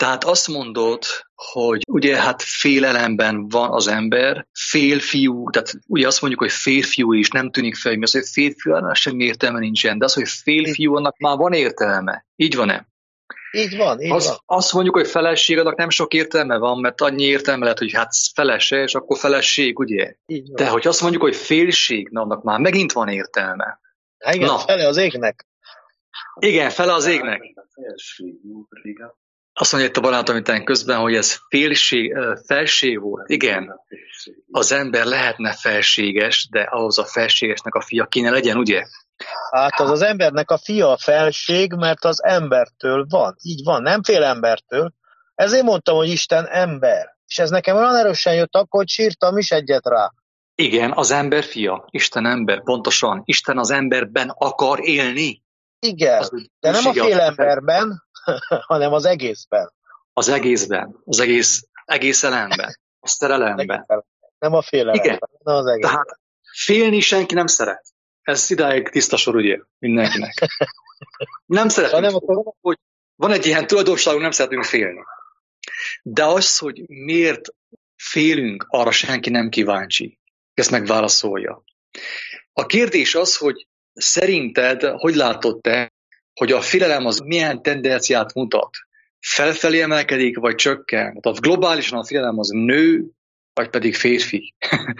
Tehát azt mondod, hogy ugye hát félelemben van az ember, félfiú, tehát ugye azt mondjuk, hogy férfiú is nem tűnik fel, mi az, hogy férfiú, annak semmi értelme nincsen, de az, hogy félfiú, annak már van értelme. Így van-e? Így van, így van. Azt mondjuk, hogy feleség, annak nem sok értelme van, mert annyi értelme lehet, hogy hát felese, és akkor feleség, ugye? Így van. De hogy azt mondjuk, hogy félség, na, annak már megint van értelme. Igen, Na. fele az égnek. Igen, fele az égnek. Azt mondja itt a barátom után közben, hogy ez felség volt. Igen, az ember lehetne felséges, de ahhoz a felségesnek a fia kéne legyen, ugye? Hát az embernek a fia a felség, mert az embertől van. Így van, nem fél embertől. Ezért mondtam, hogy Isten ember. És ez nekem olyan erősen jött akkor, hogy sírtam is egyet rá. Igen, az ember fia, Isten ember, pontosan. Isten az emberben akar élni. Igen, de nem a fél emberben, hanem az egészben. Az egészben, az egész elemben, a szerelemben. Nem a félelemben, hanem az egészben. Tehát félni senki nem szeret. Ez idáig tiszta sor, ugye, mindenkinek. Nem szeretünk, hogy van egy ilyen tulajdonságunk, nem szeretünk félni. De az, hogy miért félünk, arra senki nem kíváncsi. Ezt megválaszolja. A kérdés az, hogy szerinted, hogy látod te, hogy a félelem az milyen tendenciát mutat? Felfelé emelkedik, vagy csökken? Tehát globálisan a félelem az nő, vagy pedig férfi?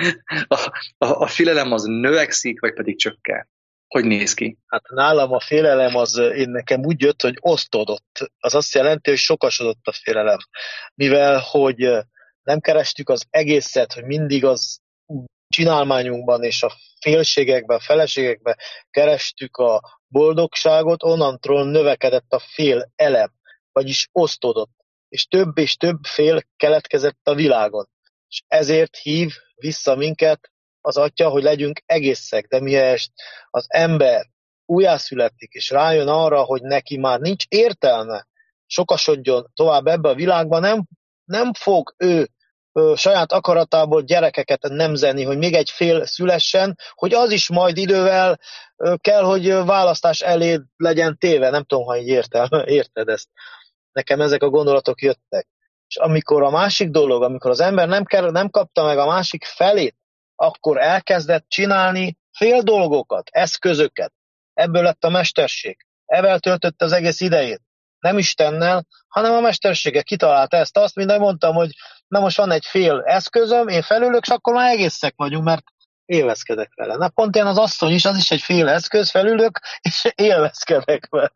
a félelem az növekszik, vagy pedig csökken? Hogy néz ki? Hát nálam a félelem nekem úgy jött, hogy osztódott. Az azt jelenti, hogy sokasodott a félelem. Mivel, hogy nem kerestük az egészet, hogy mindig az csinálmányunkban és a félségekben, a feleségekben kerestük a boldogságot, onnantól növekedett a félelem, vagyis osztódott. És több fél keletkezett a világon. És ezért hív vissza minket az Atya, hogy legyünk egészek, de mihelyest az ember újjászületik, és rájön arra, hogy neki már nincs értelme, sokasodjon tovább ebbe a világban, nem fog ő saját akaratából gyerekeket nemzeni, hogy még egy fél szülessen, hogy az is majd idővel kell, hogy választás elé legyen téve. Nem tudom, ha így érted ezt. Nekem ezek a gondolatok jöttek. És amikor a másik dolog, amikor az ember nem kapta meg a másik felét, akkor elkezdett csinálni fél dolgokat, eszközöket. Ebből lett a mesterség. Evel töltött az egész idejét. Nem Istennel, hanem a mestersége kitalálta ezt. Azt mindegy mondtam, hogy na most van egy fél eszközöm, én felülök, és akkor már egészek vagyunk, mert élvezkedek vele. Na pont ilyen az asszony is, az is egy fél eszköz, felülök, és élvezkedek vele.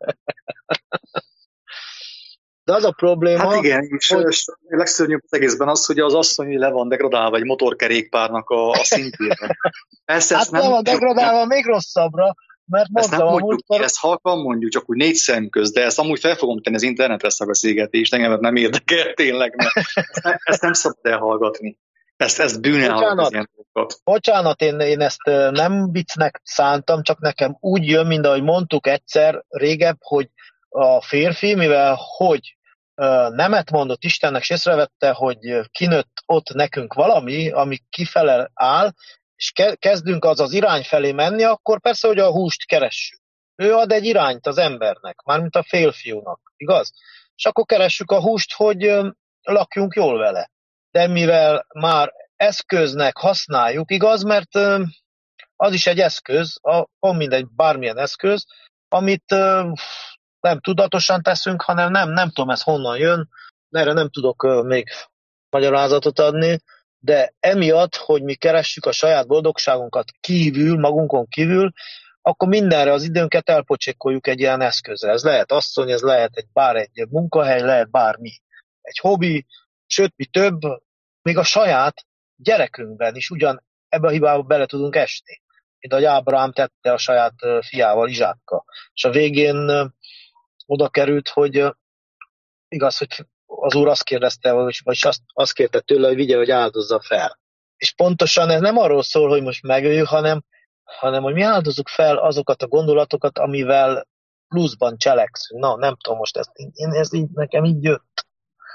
De az a probléma... Hát igen, és a legszörnyűbb az egészben az, hogy az asszony le van degradálva egy motorkerékpárnak a szintjére. Hát nem van degradálva még rosszabbra, mert mondtam a múltkor... Ezt halkan mondjuk, csak úgy 4 szem közt, de ezt amúgy fel fogom tenni az internetre ezt a beszélgetést, engem nem érdekel tényleg, mert ezt nem szabad elhallgatni. Ezt bűne hallgatni. Bocsánat, én ezt nem viccnek szántam, csak nekem úgy jön, mint ahogy mondtuk egyszer régebb, hogy a férfi, mivel hogy nemet mondott Istennek, és észrevette, hogy kinőtt ott nekünk valami, ami kifele áll, és kezdünk az irány felé menni, akkor persze, hogy a húst keressük. Ő ad egy irányt az embernek, mármint a férfiúnak, igaz? És akkor keressük a húst, hogy lakjunk jól vele. De mivel már eszköznek használjuk, igaz, mert az is egy eszköz, mindegy, bármilyen eszköz, amit nem tudatosan teszünk, hanem nem tudom ez honnan jön, erre nem tudok még magyarázatot adni, de emiatt, hogy mi keressük a saját boldogságunkat kívül, magunkon kívül, akkor mindenre az időnket elpocsékoljuk egy ilyen eszközre. Ez lehet asszony, ez lehet egy munkahely, lehet bármi. Egy hobbi, sőt, mi több, még a saját gyerekünkben is ugyan ebbe a hibába bele tudunk esni. Mint ahogy Ábrahám tette a saját fiával, Izsákkal. És a végén oda került, hogy igaz, hogy az úr azt kérdezte, vagy azt kérte tőle, hogy vigye, hogy áldozza fel. És pontosan ez nem arról szól, hogy most megöljük, hanem hogy mi áldozzuk fel azokat a gondolatokat, amivel pluszban cselekszünk. Na, nem tudom most ez így, nekem így jött.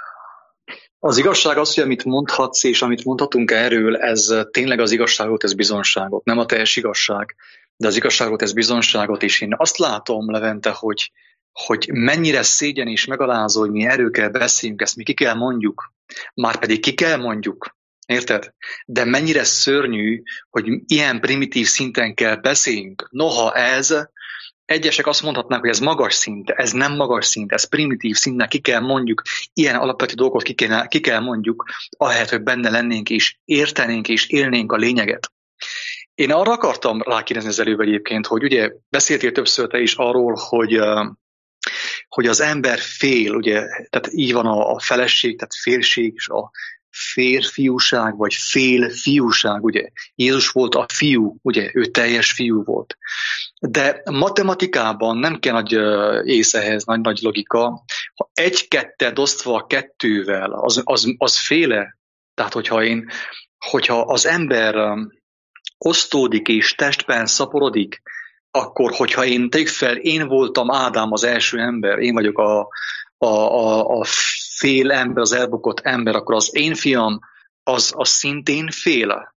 Az igazság az, hogy amit mondhatsz és amit mondhatunk erről, ez tényleg az igazságot, ez bizonságot. Nem a teljes igazság, de az igazságot, ez bizonságot. És én azt látom, Levente, hogy hogy mennyire szégyen és megalázó, hogy mi erről kell beszéljünk, ezt mi ki kell mondjuk, márpedig ki kell mondjuk, érted? De mennyire szörnyű, hogy ilyen primitív szinten kell beszéljünk. Noha egyesek azt mondhatnák, hogy ez magas szint, ez nem magas szint, ez primitív szintnek ki kell mondjuk, ilyen alapvető dolgot ki kell mondjuk, ahelyett, hogy benne lennénk és értenénk és élnénk a lényeget. Én arra akartam rákérdezni az előbb egyébként, hogy ugye beszéltél többször te is arról, hogy az ember fél, ugye, tehát így van a feleség, tehát félség, és a férfiúság, vagy félfiúság, ugye. Jézus volt a fiú, ugye, ő teljes fiú volt. De matematikában nem kell nagy ész ehhez, nagy logika. Ha 1-2 osztva a 2-vel, az féle. Tehát, hogyha az ember osztódik és testben szaporodik, akkor, hogyha tegyük fel, én voltam Ádám az első ember, én vagyok a fél ember, az elbukott ember, akkor az én fiam az szintén fél,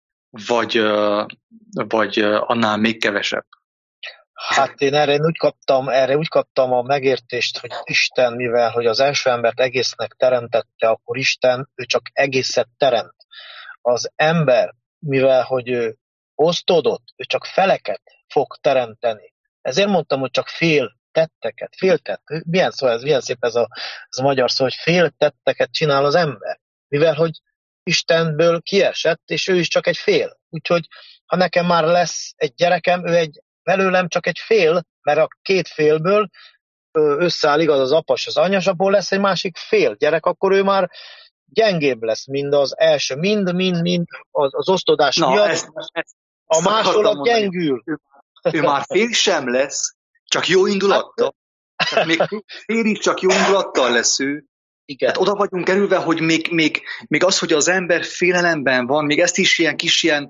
vagy annál még kevesebb? Hát én erre úgy kaptam a megértést, hogy Isten, mivel hogy az első embert egésznek teremtette, akkor Isten, ő csak egészet teremt. Az ember, mivel hogy ő osztódott, ő csak feleket fog teremteni. Ezért mondtam, hogy csak fél tetteket. Milyen szó ez? Milyen szép ez a magyar szó, hogy fél tetteket csinál az ember. Mivel hogy Istenből kiesett, és ő is csak egy fél. Úgyhogy ha nekem már lesz egy gyerekem, belőlem csak egy fél, mert a 2 félből összeáll, igaz, az apa és az anya, és abból lesz egy másik fél gyerek, akkor ő már gyengébb lesz, mint az első. Mind az osztodás miatt. A másolat gyengül. Ő már fél sem lesz, csak jó indulattal. Tehát még fél is csak jó indulattal lesz ő. Igen. Tehát oda vagyunk kerülve, hogy még az, hogy az ember félelemben van, még ezt is ilyen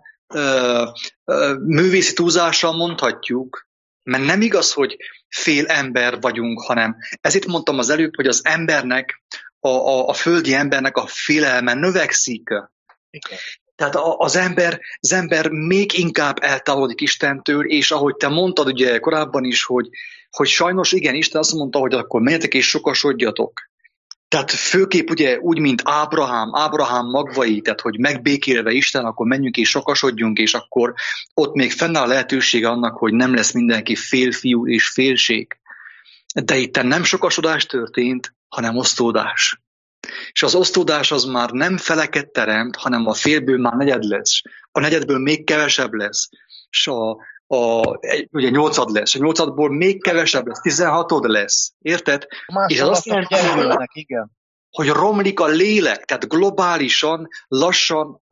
művészi túlzással mondhatjuk, mert nem igaz, hogy fél ember vagyunk, hanem ezért mondtam az előbb, hogy az embernek, a földi embernek a félelme növekszik. Igen. Tehát az ember még inkább eltávolodik Istentől, és ahogy te mondtad ugye korábban is, hogy sajnos igen, Isten azt mondta, hogy akkor menjetek és sokasodjatok. Tehát főképp ugye úgy, mint Ábrahám magvai, tehát hogy megbékélve Isten, akkor menjünk és sokasodjunk, és akkor ott még fennáll a lehetősége annak, hogy nem lesz mindenki félfiú és félség. De itt nem sokasodás történt, hanem osztódás. És az osztódás az már nem feleket teremt, hanem a félből már negyed lesz. A negyedből még kevesebb lesz. És ugye 8 lesz. A 8-ból még kevesebb lesz. 16 lesz. Érted? És az azt jelenti, igen, hogy romlik a lélek. Tehát globálisan, lassan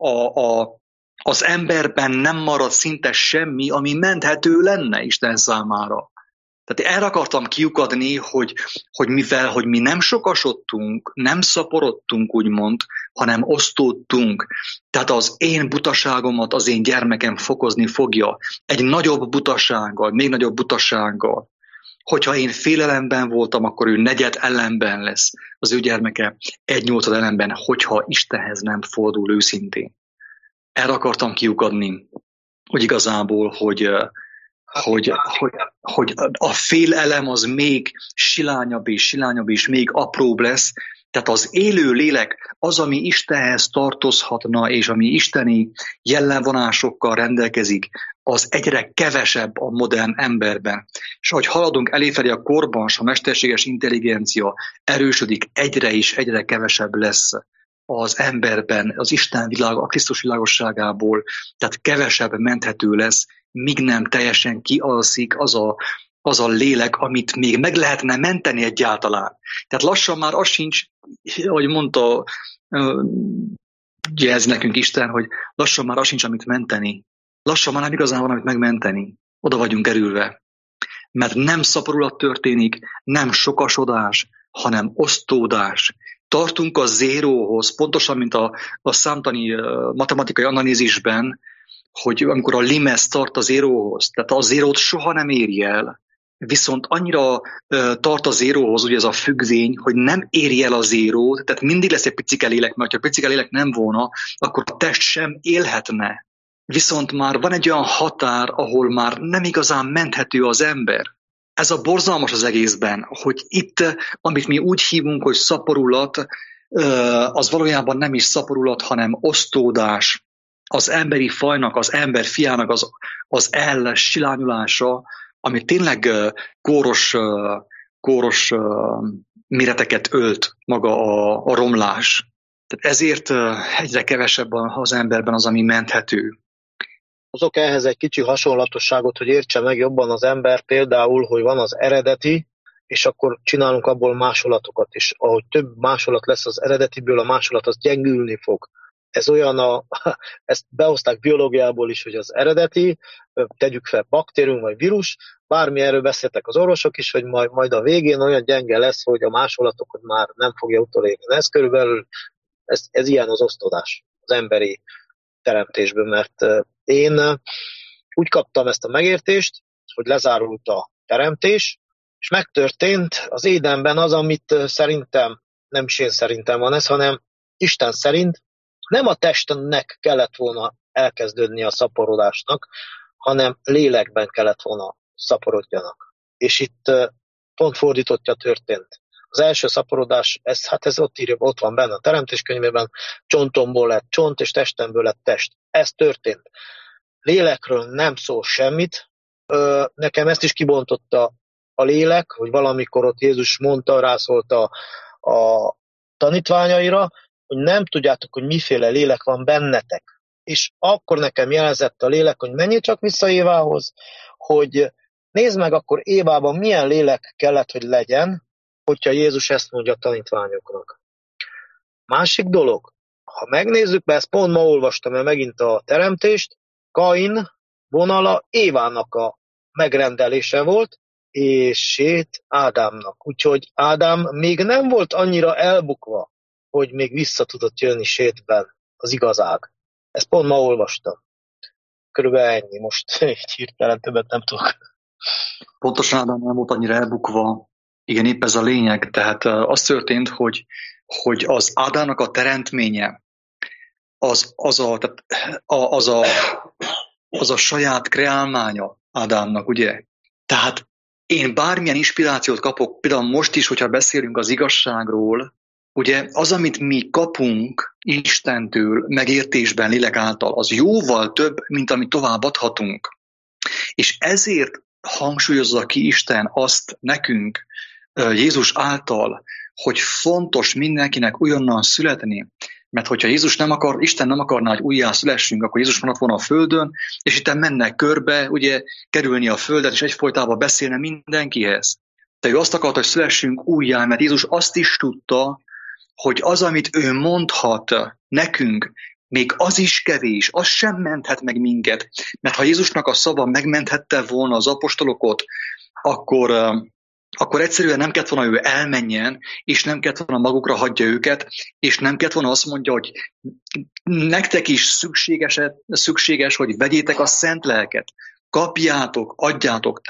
az emberben nem marad szinte semmi, ami menthető lenne Isten számára. Tehát erre akartam kiukadni, hogy mivel hogy mi nem sokasodtunk, nem szaporodtunk, úgymond, hanem osztódtunk. Tehát az én butaságomat az én gyermekem fokozni fogja. Egy nagyobb butasággal, még nagyobb butasággal. Hogyha én félelemben voltam, akkor ő negyed ellenben lesz. Az ő gyermeke 1/8 ellenben, hogyha Istenhez nem fordul őszintén. Erre akartam kiukadni, hogy igazából, hogy a félelem az még silányabb és még apróbb lesz. Tehát az élő lélek az, ami Istenhez tartozhatna, és ami isteni jellemvonásokkal rendelkezik, az egyre kevesebb a modern emberben. És ahogy haladunk eléfelé a korban, és a mesterséges intelligencia erősödik, egyre és egyre kevesebb lesz az emberben, az Isten világ, a Krisztus világosságából, tehát kevesebb menthető lesz, míg nem teljesen kialszik az a lélek, amit még meg lehetne menteni egyáltalán. Tehát lassan már az sincs, ahogy mondta, jelzi nekünk Isten, hogy lassan már az sincs, amit menteni. Lassan már nem igazán van, amit megmenteni. Oda vagyunk kerülve. Mert nem szaporulat történik, nem sokasodás, hanem osztódás. Tartunk a zéróhoz, pontosan, mint a számtani matematikai analízisben, hogy amikor a limes tart a zéróhoz, tehát a zérót soha nem éri el, viszont annyira tart a zéróhoz, ugye ez a függvény, hogy nem éri el a zérót, tehát mindig lesz egy picike lélek, mert ha picike lélek nem volna, akkor a test sem élhetne. Viszont már van egy olyan határ, ahol már nem igazán menthető az ember. ez a borzalmas az egészben, hogy itt, amit mi úgy hívunk, hogy szaporulat, az valójában nem is szaporulat, hanem osztódás, az emberi fajnak, az ember fiának az silányulása, ami tényleg kóros méreteket ölt maga a romlás. Tehát ezért egyre kevesebb az emberben az, ami menthető. Hozok ehhez egy kicsi hasonlatosságot, hogy értse meg jobban az ember, például, hogy van az eredeti, és akkor csinálunk abból másolatokat is. Ahogy több másolat lesz az eredetiből, a másolat az gyengülni fog. Ez olyan, ezt behozták biológiából is, hogy az eredeti, tegyük fel baktérium vagy vírus, bármi erről beszéltek az orvosok is, hogy majd a végén olyan gyenge lesz, hogy a másolatokat már nem fogja utolérni. Ez körülbelül, ez ilyen az osztodás az emberi teremtésből, mert én úgy kaptam ezt a megértést, hogy lezárult a teremtés, és megtörtént az Édenben az, amit szerintem, nem is én szerintem van ez, hanem Isten szerint nem a testnek kellett volna elkezdődni a szaporodásnak, hanem lélekben kellett volna szaporodjanak. És itt pont fordítottja történt. Az első szaporodás, ez ott van benne a teremtéskönyvében, csontomból lett csont, és testemből lett test. Ez történt. Lélekről nem szól semmit. Nekem ezt is kibontotta a lélek, hogy valamikor ott Jézus mondta, rászólt a tanítványaira, hogy nem tudjátok, hogy miféle lélek van bennetek. És akkor nekem jelzett a lélek, hogy menjél csak vissza Évához, hogy nézd meg akkor Évában milyen lélek kellett, hogy legyen, hogyha Jézus ezt mondja a tanítványoknak. Másik dolog, ha megnézzük, mert ezt pont ma olvastam el megint a teremtést, Kain vonala Évának a megrendelése volt, és Sét Ádámnak. Úgyhogy Ádám még nem volt annyira elbukva, hogy még vissza tudott jönni Sétben az igazág. Ezt pont ma olvastam. Körülbelül ennyi, most így hirtelen többet nem tudok. Pontosan Ádám nem volt annyira elbukva. Igen, épp ez a lényeg. Tehát az történt, hogy az Ádámnak a teremtménye, az a saját kreálmánya Ádámnak, ugye? Tehát én bármilyen inspirációt kapok, például most is, hogyha beszélünk az igazságról, ugye az, amit mi kapunk Istentől megértésben, lélek által, az jóval több, mint amit továbbadhatunk. És ezért hangsúlyozza ki Isten azt nekünk, Jézus által, hogy fontos mindenkinek újonnan születni, mert hogyha Isten nem akarná, hogy újjá szülessünk, akkor Jézus maradt volna a földön, és itt menne körbe, ugye, kerülni a földet, és egyfolytában beszélne mindenkihez. De ő azt akarta, hogy szülessünk újjá, mert Jézus azt is tudta, hogy az, amit ő mondhat nekünk, még az is kevés, az sem menthet meg minket. Mert ha Jézusnak a szava megmenthette volna az apostolokat, akkor egyszerűen nem kellett volna ő elmenjen, és nem kellett volna magukra hagyja őket, és nem kellett volna azt mondja, hogy nektek is szükséges, hogy vegyétek a szent lelket. Kapjátok, adjátok,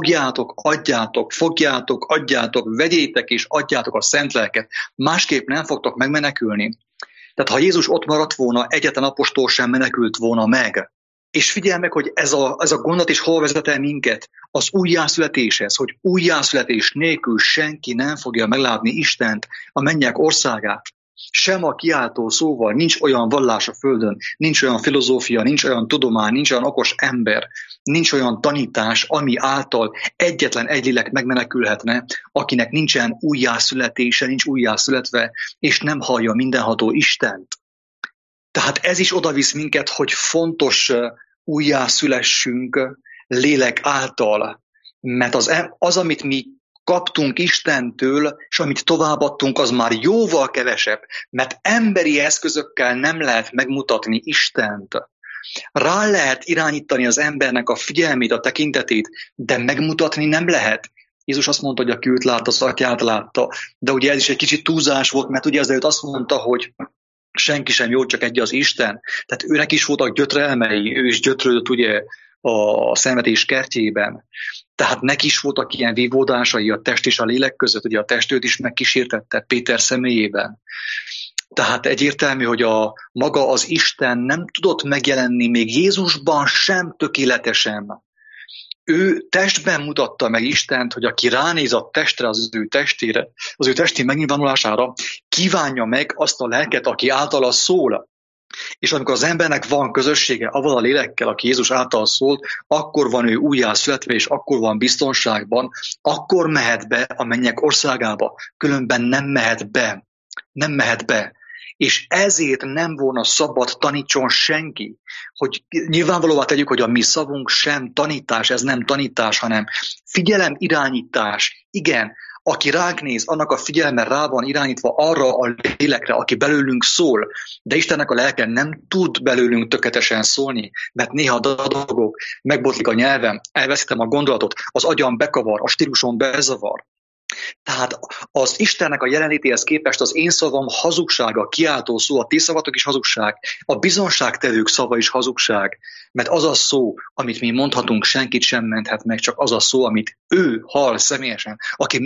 fogjátok, adjátok, vegyétek és adjátok a szent lelket. Másképp nem fogtok megmenekülni. Tehát ha Jézus ott maradt volna, egyetlen apostol sem menekült volna meg. És figyelj meg, hogy ez a gondolat is hol vezet el minket, az újjászületéshez, hogy újjászületés nélkül senki nem fogja meglátni Istent, a mennyek országát. Sem a kiáltó szóval, nincs olyan vallás a földön, nincs olyan filozófia, nincs olyan tudomány, nincs olyan okos ember, nincs olyan tanítás, ami által egyetlen egy lélek megmenekülhetne, akinek nincsen újjászületése, nincs újjászületve, és nem hallja mindenható Istent. Tehát ez is odavisz minket, hogy fontos újjászülessünk lélek által, mert az, amit mi kaptunk Istentől, és amit továbbadtunk, az már jóval kevesebb, mert emberi eszközökkel nem lehet megmutatni Istent. Rá lehet irányítani az embernek a figyelmét, a tekintetét, de megmutatni nem lehet. Jézus azt mondta, hogy aki őt látta, az atyát látta, de ugye ez is egy kicsit túlzás volt, mert ugye azért azt mondta, hogy senki sem jó, csak egy az Isten. Tehát őnek is voltak gyötrelmei, ő is gyötrődött ugye a szenvedés kertjében. Tehát neki is voltak ilyen vívódásai a test és a lélek között, ugye a test őt is megkísértette Péter személyében. Tehát egyértelmű, hogy maga az Isten nem tudott megjelenni még Jézusban sem tökéletesen. ő testben mutatta meg Istent, hogy aki ránéz a testre, az ő testére, az ő testi megnyilvánulására, kívánja meg azt a lelket, aki általa szól. És amikor az embernek van közössége avval a lélekkel, aki Jézus által szólt, akkor van ő újjászületve, és akkor van biztonságban, akkor mehet be a mennyek országába. Különben nem mehet be. Nem mehet be. És ezért nem volna szabad tanítson senki, hogy nyilvánvalóvá tegyük, hogy a mi szavunk sem tanítás, ez nem tanítás, hanem figyelem, irányítás. Igen, aki ránk néz, annak a figyelme rá van irányítva arra a lélekre, aki belőlünk szól, de Istennek a lelke nem tud belőlünk tökéletesen szólni, mert néha dadogok, megbotlik a nyelvem, elveszítem a gondolatot, az agyam bekavar, a stílusom bezavar. Tehát az Istennek a jelenlétéhez képest az én szavam hazugsága, kiáltó szó, a ti szavatok is hazugság, a bizonságtevők szava is hazugság, mert az a szó, amit mi mondhatunk, senkit sem menthet meg, csak az a szó, amit ő hall személyesen,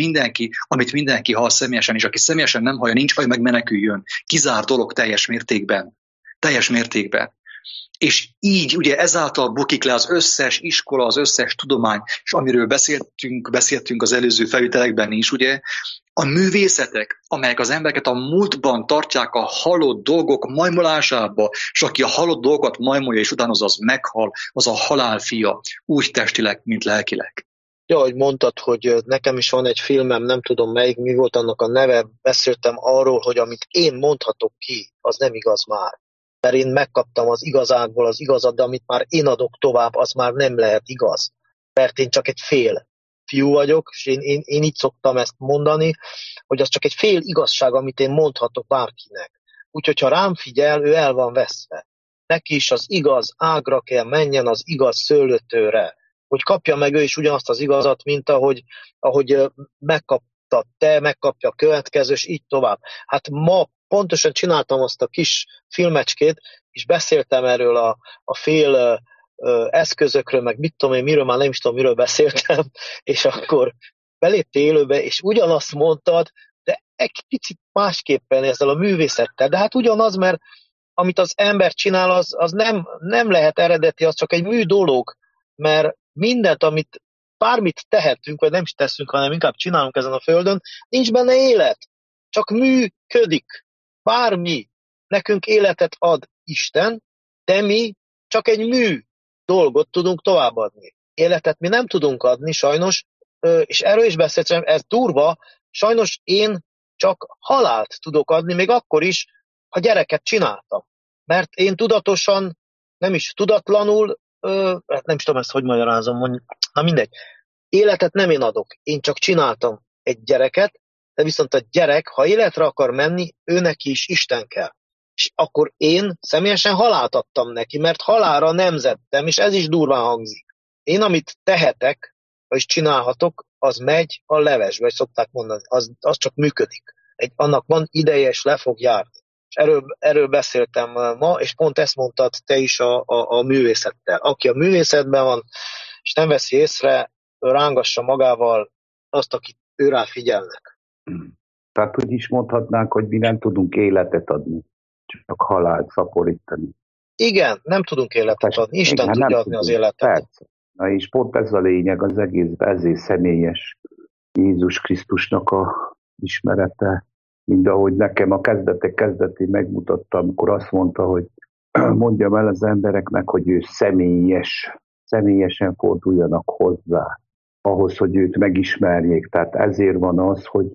amit mindenki hall személyesen, és aki személyesen nem hallja, nincs baj, meg meneküljön. Kizár dolog teljes mértékben. Teljes mértékben. És így ugye ezáltal bukik le az összes iskola, az összes tudomány, és amiről beszéltünk az előző felvételekben is, ugye, a művészetek, amelyek az embereket a múltban tartják a halott dolgok majmolásába, és aki a halott dolgokat majmolja, és utána az meghal, az a halál fia, úgy testileg, mint lelkileg. Ja, hogy mondtad, hogy nekem is van egy filmem, nem tudom melyik, mi volt annak a neve, beszéltem arról, hogy amit én mondhatok ki, az nem igaz már. Mert én megkaptam az igazából az igazat, de amit már én adok tovább, az már nem lehet igaz. Mert én csak egy fél fiú vagyok, és én így szoktam ezt mondani, hogy az csak egy fél igazság, amit én mondhatok bárkinek. Úgyhogy ha rám figyel, ő el van veszve. Neki is az igaz ágra kell menjen, az igaz szőlőtőre. Hogy kapja meg ő is ugyanazt az igazat, mint ahogy megkaptad te, megkapja a következő, és így tovább. Hát ma pontosan csináltam azt a kis filmecskét, és beszéltem erről a fél eszközökről, meg mit tudom én, miről már nem is tudom, miről beszéltem, és akkor beléptél élőbe, és ugyanazt mondtad, de egy picit másképpen ezzel a művészettel. De hát ugyanaz, mert amit az ember csinál, az nem lehet eredeti, az csak egy mű dolog, mert mindent, bármit tehetünk, vagy nem is teszünk, hanem inkább csinálunk ezen a földön, nincs benne élet, csak működik. Bármi. Nekünk életet ad Isten, de mi csak egy mű dolgot tudunk továbbadni. Életet mi nem tudunk adni, sajnos, és erről is beszéltem, ez durva, sajnos én csak halált tudok adni, még akkor is, ha gyereket csináltam. Mert én tudatosan, nem is tudatlanul, nem is tudom ezt, hogy magyarázom, na mindegy. Életet nem én adok, én csak csináltam egy gyereket, de viszont a gyerek, ha életre akar menni, őnek is Isten kell. És akkor én személyesen halált adtam neki, mert halálra nemzettem, és ez is durván hangzik. Én, amit tehetek, és csinálhatok, az megy a levesbe, vagy szokták mondani, az csak működik. Annak van ideje, és le fog járni. És erről beszéltem ma, és pont ezt mondtad te is a művészettel. Aki a művészetben van, és nem veszi észre, rángassa magával azt, akit őrá figyelnek. Tehát úgy is mondhatnánk, hogy mi nem tudunk életet adni, csak halált szaporítani. Igen, nem tudunk életet adni. Isten tudja adni az életet. Persze. Na és pont ez a lényeg az egészben, ezért személyes Jézus Krisztusnak a ismerete, mint ahogy nekem a kezdetén megmutatta, amikor azt mondta, hogy mondjam el az embereknek, hogy ő személyesen forduljanak hozzá, ahhoz, hogy őt megismerjék. Tehát ezért van az, hogy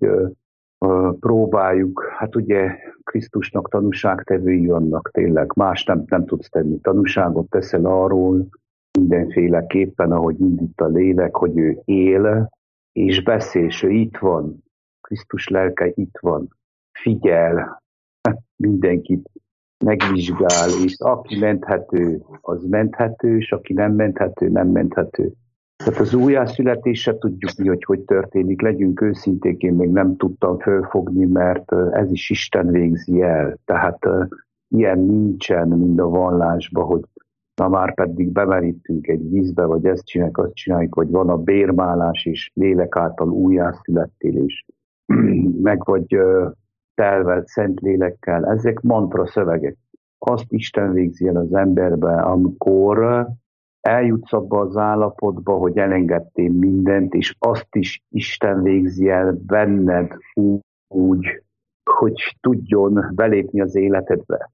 próbáljuk, hát ugye Krisztusnak tanúságtevői vannak tényleg, más nem tudsz tenni. Tanúságot teszel arról mindenféleképpen, ahogy indít a lélek, hogy ő él, és beszél, és ő itt van. Krisztus lelke itt van. Figyel, mindenkit megvizsgál, és aki menthető, az menthető, és aki nem menthető, nem menthető. Tehát az újjászületése tudjuk mi, hogy történik. Legyünk őszinték, én még nem tudtam fölfogni, mert ez is Isten végzi el. Tehát ilyen nincsen, mind a vallásban, hogy na már pedig bemerítünk egy vízbe, vagy ezt csináljuk, azt csináljuk, vagy van a bérmálás, és lélek által újjászülettél, és meg vagy telve szent lélekkel. Ezek mantra szövegek. Azt Isten végzi el az emberbe, amikor eljutsz abba az állapotba, hogy elengedtél mindent, és azt is Isten végzi el benned úgy, hogy tudjon belépni az életedbe.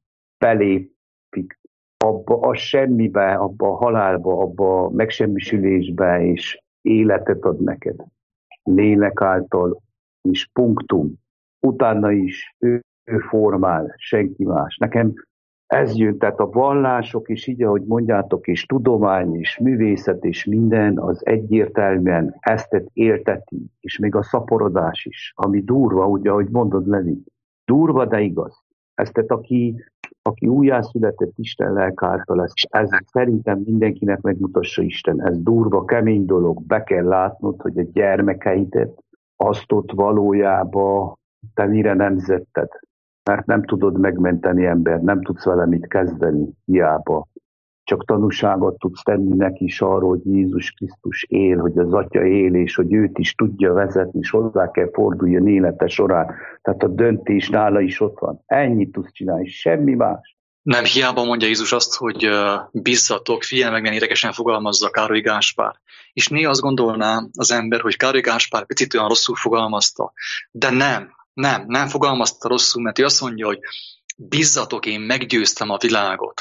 Belépik abba a semmibe, abba a halálba, abba a megsemmisülésbe, és életet ad neked. Lélek által, és punktum. Utána is ő formál, senki más. Nekem ez jön, tehát a vallások is így, ahogy mondjátok, és tudomány, és művészet, és minden, az egyértelműen ezt élteti, és még a szaporodás is, ami durva, ugye, ahogy mondod, Levi, durva, de igaz. Ezt, aki újjászületett Isten lelk által, ez szerintem mindenkinek megmutassa Isten. Ez durva, kemény dolog, be kell látnod, hogy a gyermekeidet azt ott valójában te mire nemzetted. Mert nem tudod megmenteni embert, nem tudsz vele mit kezdeni, hiába. Csak tanúságot tudsz tenni neki is arról, hogy Jézus Krisztus él, hogy az Atya él, és hogy őt is tudja vezetni, és hozzá kell forduljon élete során. Tehát a döntés nála is ott van. Ennyit tudsz csinálni, semmi más. Nem hiába mondja Jézus azt, hogy bízzatok, figyelj meg, milyen érdekesen fogalmazza Károly Gáspár. És néha azt gondolná az ember, hogy Károly Gáspár picit olyan rosszul fogalmazta. De nem fogalmazta rosszul, mert ő azt mondja, hogy bízzatok, én meggyőztem a világot.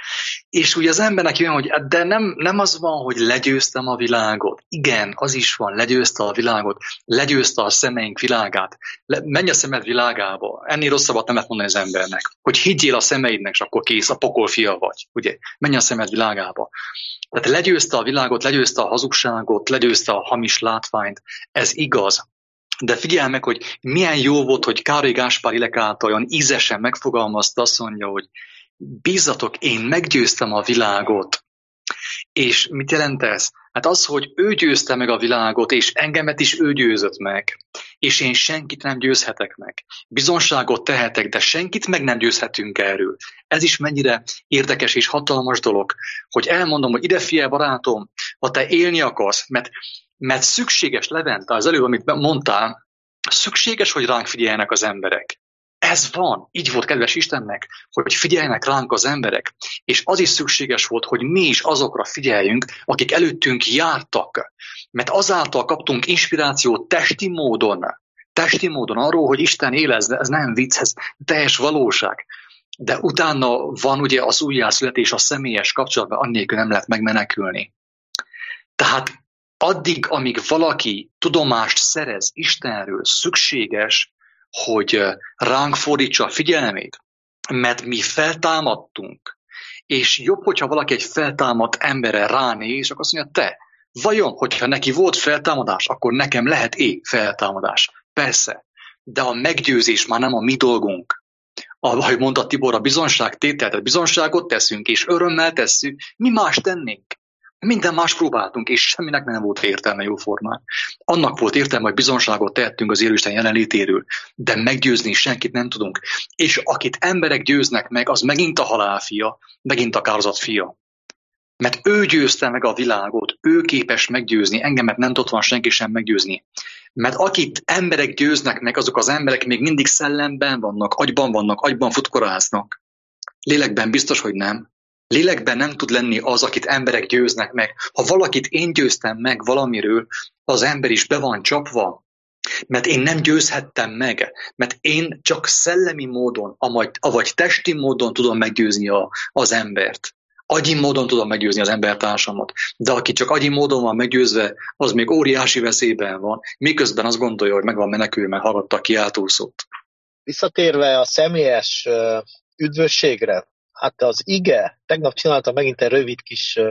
És ugye az embernek jön, hogy de nem az van, hogy legyőztem a világot. Igen, az is van, legyőzte a világot, legyőzte a szemeink világát. Menj a szemed világába. Ennél rosszabbat nem lehet mondani az embernek. Hogy higgyél a szemeidnek, és akkor kész, a pokol fia vagy. Ugye? Menj a szemed világába. Tehát legyőzte a világot, legyőzte a hazugságot, legyőzte a hamis látványt. Ez igaz. De figyelj meg, hogy milyen jó volt, hogy Károly Gáspár Ilek által olyan ízesen megfogalmazta, azt mondja, hogy bízzatok, én meggyőztem a világot. És mit jelent ez? Hát az, hogy ő győzte meg a világot, és engemet is ő győzött meg. És én senkit nem győzhetek meg. Bizonságot tehetek, de senkit meg nem győzhetünk erről. Ez is mennyire érdekes és hatalmas dolog, hogy elmondom, hogy ide figyelj, barátom, ha te élni akarsz, mert szükséges, Levente, az előbb, amit mondtál, szükséges, hogy ránk figyeljenek az emberek. Ez van, így volt kedves Istennek, hogy figyeljenek ránk az emberek, és az is szükséges volt, hogy mi is azokra figyeljünk, akik előttünk jártak, mert azáltal kaptunk inspirációt testi módon arról, hogy Isten él, ez nem vicc, ez teljes valóság. De utána van ugye az újjászületés, a személyes kapcsolatban, annélkül nem lehet megmenekülni. Tehát addig, amíg valaki tudomást szerez Istenről, szükséges, hogy ránk fordítsa a figyelmét, mert mi feltámadtunk, és jobb, hogyha valaki egy feltámadt emberre ránéz, és akkor azt mondja, te, vajon, hogyha neki volt feltámadás, akkor nekem lehet feltámadás. Persze, de a meggyőzés már nem a mi dolgunk. Ahogy mondta Tibor, a bizonságtétel, tehát bizonságot teszünk, és örömmel tesszük, mi más tennénk. Minden más próbáltunk, és semminek nem volt értelme jóformán. Annak volt értelme, hogy bizonságot tettünk az élő Isten jelenlétéről, de meggyőzni senkit nem tudunk. És akit emberek győznek meg, az megint a halál fia, megint a kárhozat fia. Mert ő győzte meg a világot, ő képes meggyőzni, engemet nem tudott van senki sem meggyőzni. Mert akit emberek győznek meg, azok az emberek még mindig szellemben vannak, agyban futkoráznak. Lélekben biztos, hogy nem. Lélekben nem tud lenni az, akit emberek győznek meg. Ha valakit én győztem meg valamiről, az ember is be van csapva. Mert én nem győzhettem meg. Mert én csak szellemi módon, avagy testi módon tudom meggyőzni az embert. Agyi módon tudom meggyőzni az embertársamat. De aki csak agyi módon van meggyőzve, az még óriási veszélyben van. Miközben azt gondolja, hogy meg van menekülve, mert hallgatta a kiáltószót. Visszatérve a személyes üdvösségre, hát az ige, tegnap csináltam megint egy rövid kis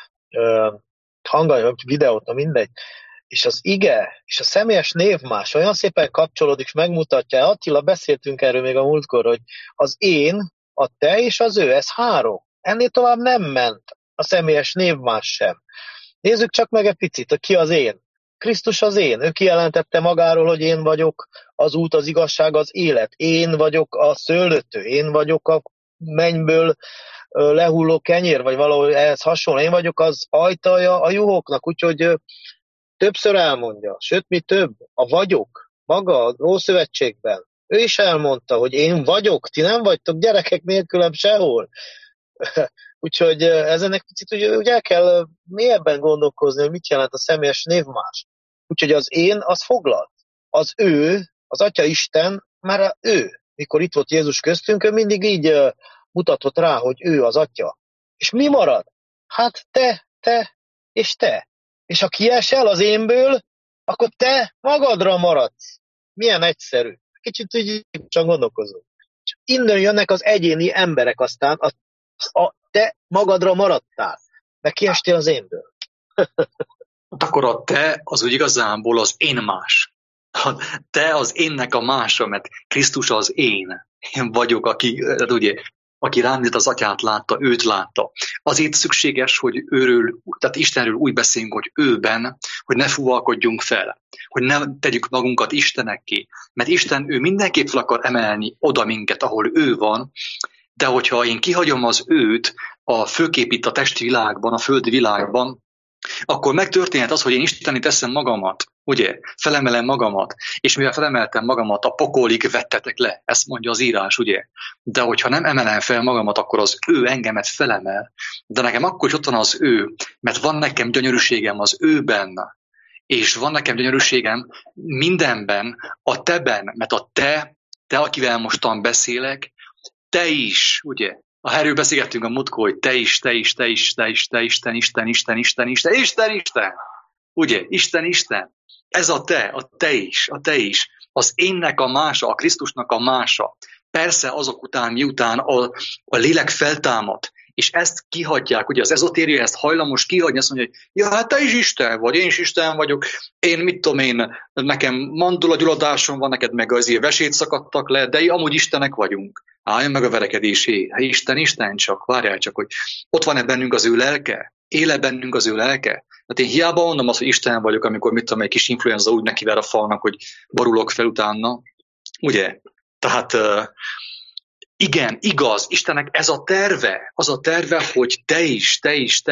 videót, na mindegy, és az ige és a személyes névmás olyan szépen kapcsolódik, és megmutatja, Attila, beszéltünk erről még a múltkor, hogy az én, a te és az ő, ez 3. Ennél tovább nem ment a személyes névmás sem. Nézzük csak meg egy picit, hogy ki az én. Krisztus az én. Ő kijelentette magáról, hogy én vagyok az út, az igazság, az élet. Én vagyok a szőlőtő. Én vagyok a mennyből lehulló kenyér, vagy valahogy ehhez hasonló. Én vagyok az ajtaja a juhoknak, úgyhogy többször elmondja. Sőt, mi több, a vagyok, maga a Ószövetségben. Ő is elmondta, hogy én vagyok, ti nem vagytok gyerekek nélkülem sehol. Úgyhogy ezen egy picit ugye el kell mélyebben gondolkozni, hogy mit jelent a személyes névmás. Úgyhogy az én, az foglalt. Az ő, az Atya Isten, már ő. Mikor itt volt Jézus köztünk, ő mindig így mutatott rá, hogy ő az Atya. És mi marad? Hát te és te. És ha kiesel az énből, akkor te magadra maradsz. Milyen egyszerű. Kicsit úgy csak gondolkozunk. Innen jönnek az egyéni emberek aztán, te magadra maradtál, meg kiestél az énből. Akkor a te az úgy igazából az én más. A te az énnek a mása, mert Krisztus az én. Én vagyok, aki rám jött az atyát látta, őt látta. Azért szükséges, hogy tehát Istenről úgy beszélünk, hogy őben, hogy ne fuvalkodjunk fel, hogy ne tegyük magunkat Istenekké. Mert Isten, ő mindenképp fel akar emelni oda minket, ahol ő van, de hogyha én kihagyom az őt, főképp itt a testi világban, a földi világban, akkor megtörténhet az, hogy én Istenné teszem magamat, ugye? Felemelem magamat, és mivel felemeltem magamat, a pokolig vettetek le, ezt mondja az írás, ugye? De hogyha nem emelem fel magamat, akkor az ő engemet felemel, de nekem akkor is ott van az ő, mert van nekem gyönyörűségem az őben, és van nekem gyönyörűségem mindenben, a teben, mert a te, akivel mostan beszélek, te is, ugye? Erről beszélgettünk a múltkor, hogy te is, Isten. Ugye? Isten. Ez a te is. Az énnek a mása, a Krisztusnak a mása. Persze azok után, miután a lélek feltámad, és ezt kihagyják, ugye az ezotéria ezt hajlamos kihagyni, azt mondja, hogy ja, hát te is Isten vagy, én is Isten vagyok, én mit tudom én, nekem mandulagyulladásom van, neked meg azért vesét szakadtak le, de amúgy Istenek vagyunk. Álljon meg a verekedésé. Isten, csak várjál csak, hogy ott van-e bennünk az ő lelke? Éle bennünk az ő lelke? Hát én hiába mondom azt, hogy Isten vagyok, amikor mit tudom, egy kis influenza úgy nekiver a falnak, hogy borulok fel utána. Ugye? Tehát igen, igaz, Istennek ez a terve. Az a terve, hogy te is,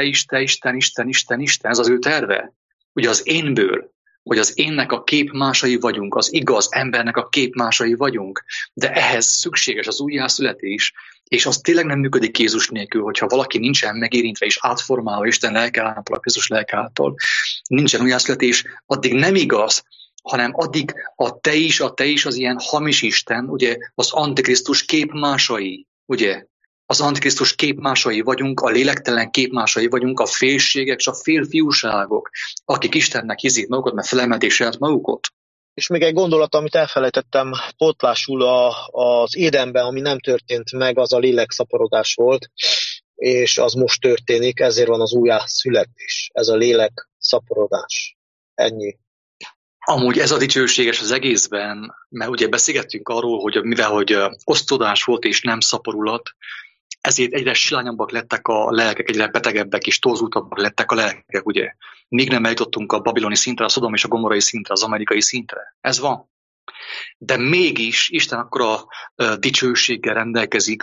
Isten, ez az ő terve. Ugye az énből, hogy az énnek a képmásai vagyunk, az igaz embernek a képmásai vagyunk, de ehhez szükséges az újjászületés, és az tényleg nem működik Jézus nélkül, hogyha valaki nincsen megérintve és átformálva Isten lelke által, a Krisztus lelke által, nincsen újjászületés, addig nem igaz, hanem addig a te is az ilyen hamis Isten, ugye az Antikrisztus képmásai, ugye? Az Antikrisztus képmásai vagyunk, a lélektelen képmásai vagyunk, a félségek és a félfiúságok, akik Istennek hiszik magukat, mert felemelték magukat. És még egy gondolat, amit elfelejtettem pótlásul az Édenben, ami nem történt meg, az a lélekszaporodás volt, és az most történik, ezért van az újjászületés, ez a lélekszaporodás. Ennyi. Amúgy ez a dicsőséges az egészben, mert ugye beszélgettünk arról, hogy mivel hogy osztódás volt és nem szaporulat, ezért egyre silányabbak lettek a lelkek, egyre betegebbek és torzultabbak lettek a lelkek, ugye. Még nem eljutottunk a babiloni szintre, a szodom és a gomorai szintre, az amerikai szintre. Ez van. De mégis Isten akkor a dicsőséggel rendelkezik,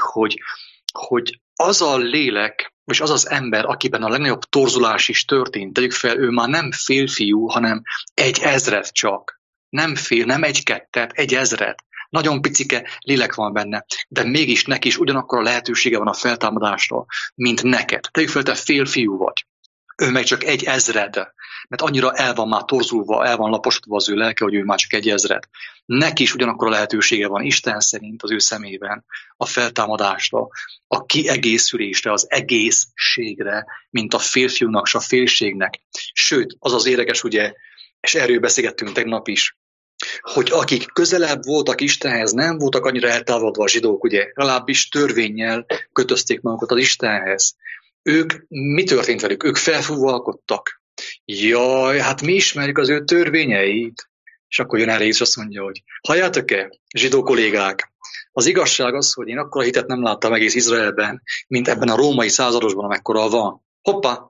hogy az a lélek, és az az ember, akiben a legnagyobb torzulás is történt, tegyük fel, ő már nem félfiú, hanem 1000 csak. Nem fél, nem 1-2, 1000. Nagyon picike lélek van benne, de mégis neki is ugyanakkor a lehetősége van a feltámadásra, mint neked. Tegyük fel, te félfiú vagy. Ő meg csak 1000, mert annyira el van már torzulva, el van laposodva az ő lelke, hogy ő már csak 1000. Neki is ugyanakkor a lehetősége van Isten szerint az ő szemében a feltámadásra, a kiegészülésre, az egészségre, mint a férfiúnak és a félségnek. Sőt, az az érdekes, ugye, és erről beszélgettünk tegnap is, hogy akik közelebb voltak Istenhez, nem voltak annyira eltávolodva a zsidók, ugye, legalábbis törvénnyel kötözték magukat az Istenhez. Ők, mi történt velük? Ők felfúvalkodtak. Jaj, hát mi ismerjük az ő törvényeit. És akkor jön erre és azt mondja, hogy halljátok-e, zsidó kollégák, az igazság az, hogy én akkor a hitet nem láttam egész Izraelben, mint ebben a római századosban, amekkora van. Hoppá,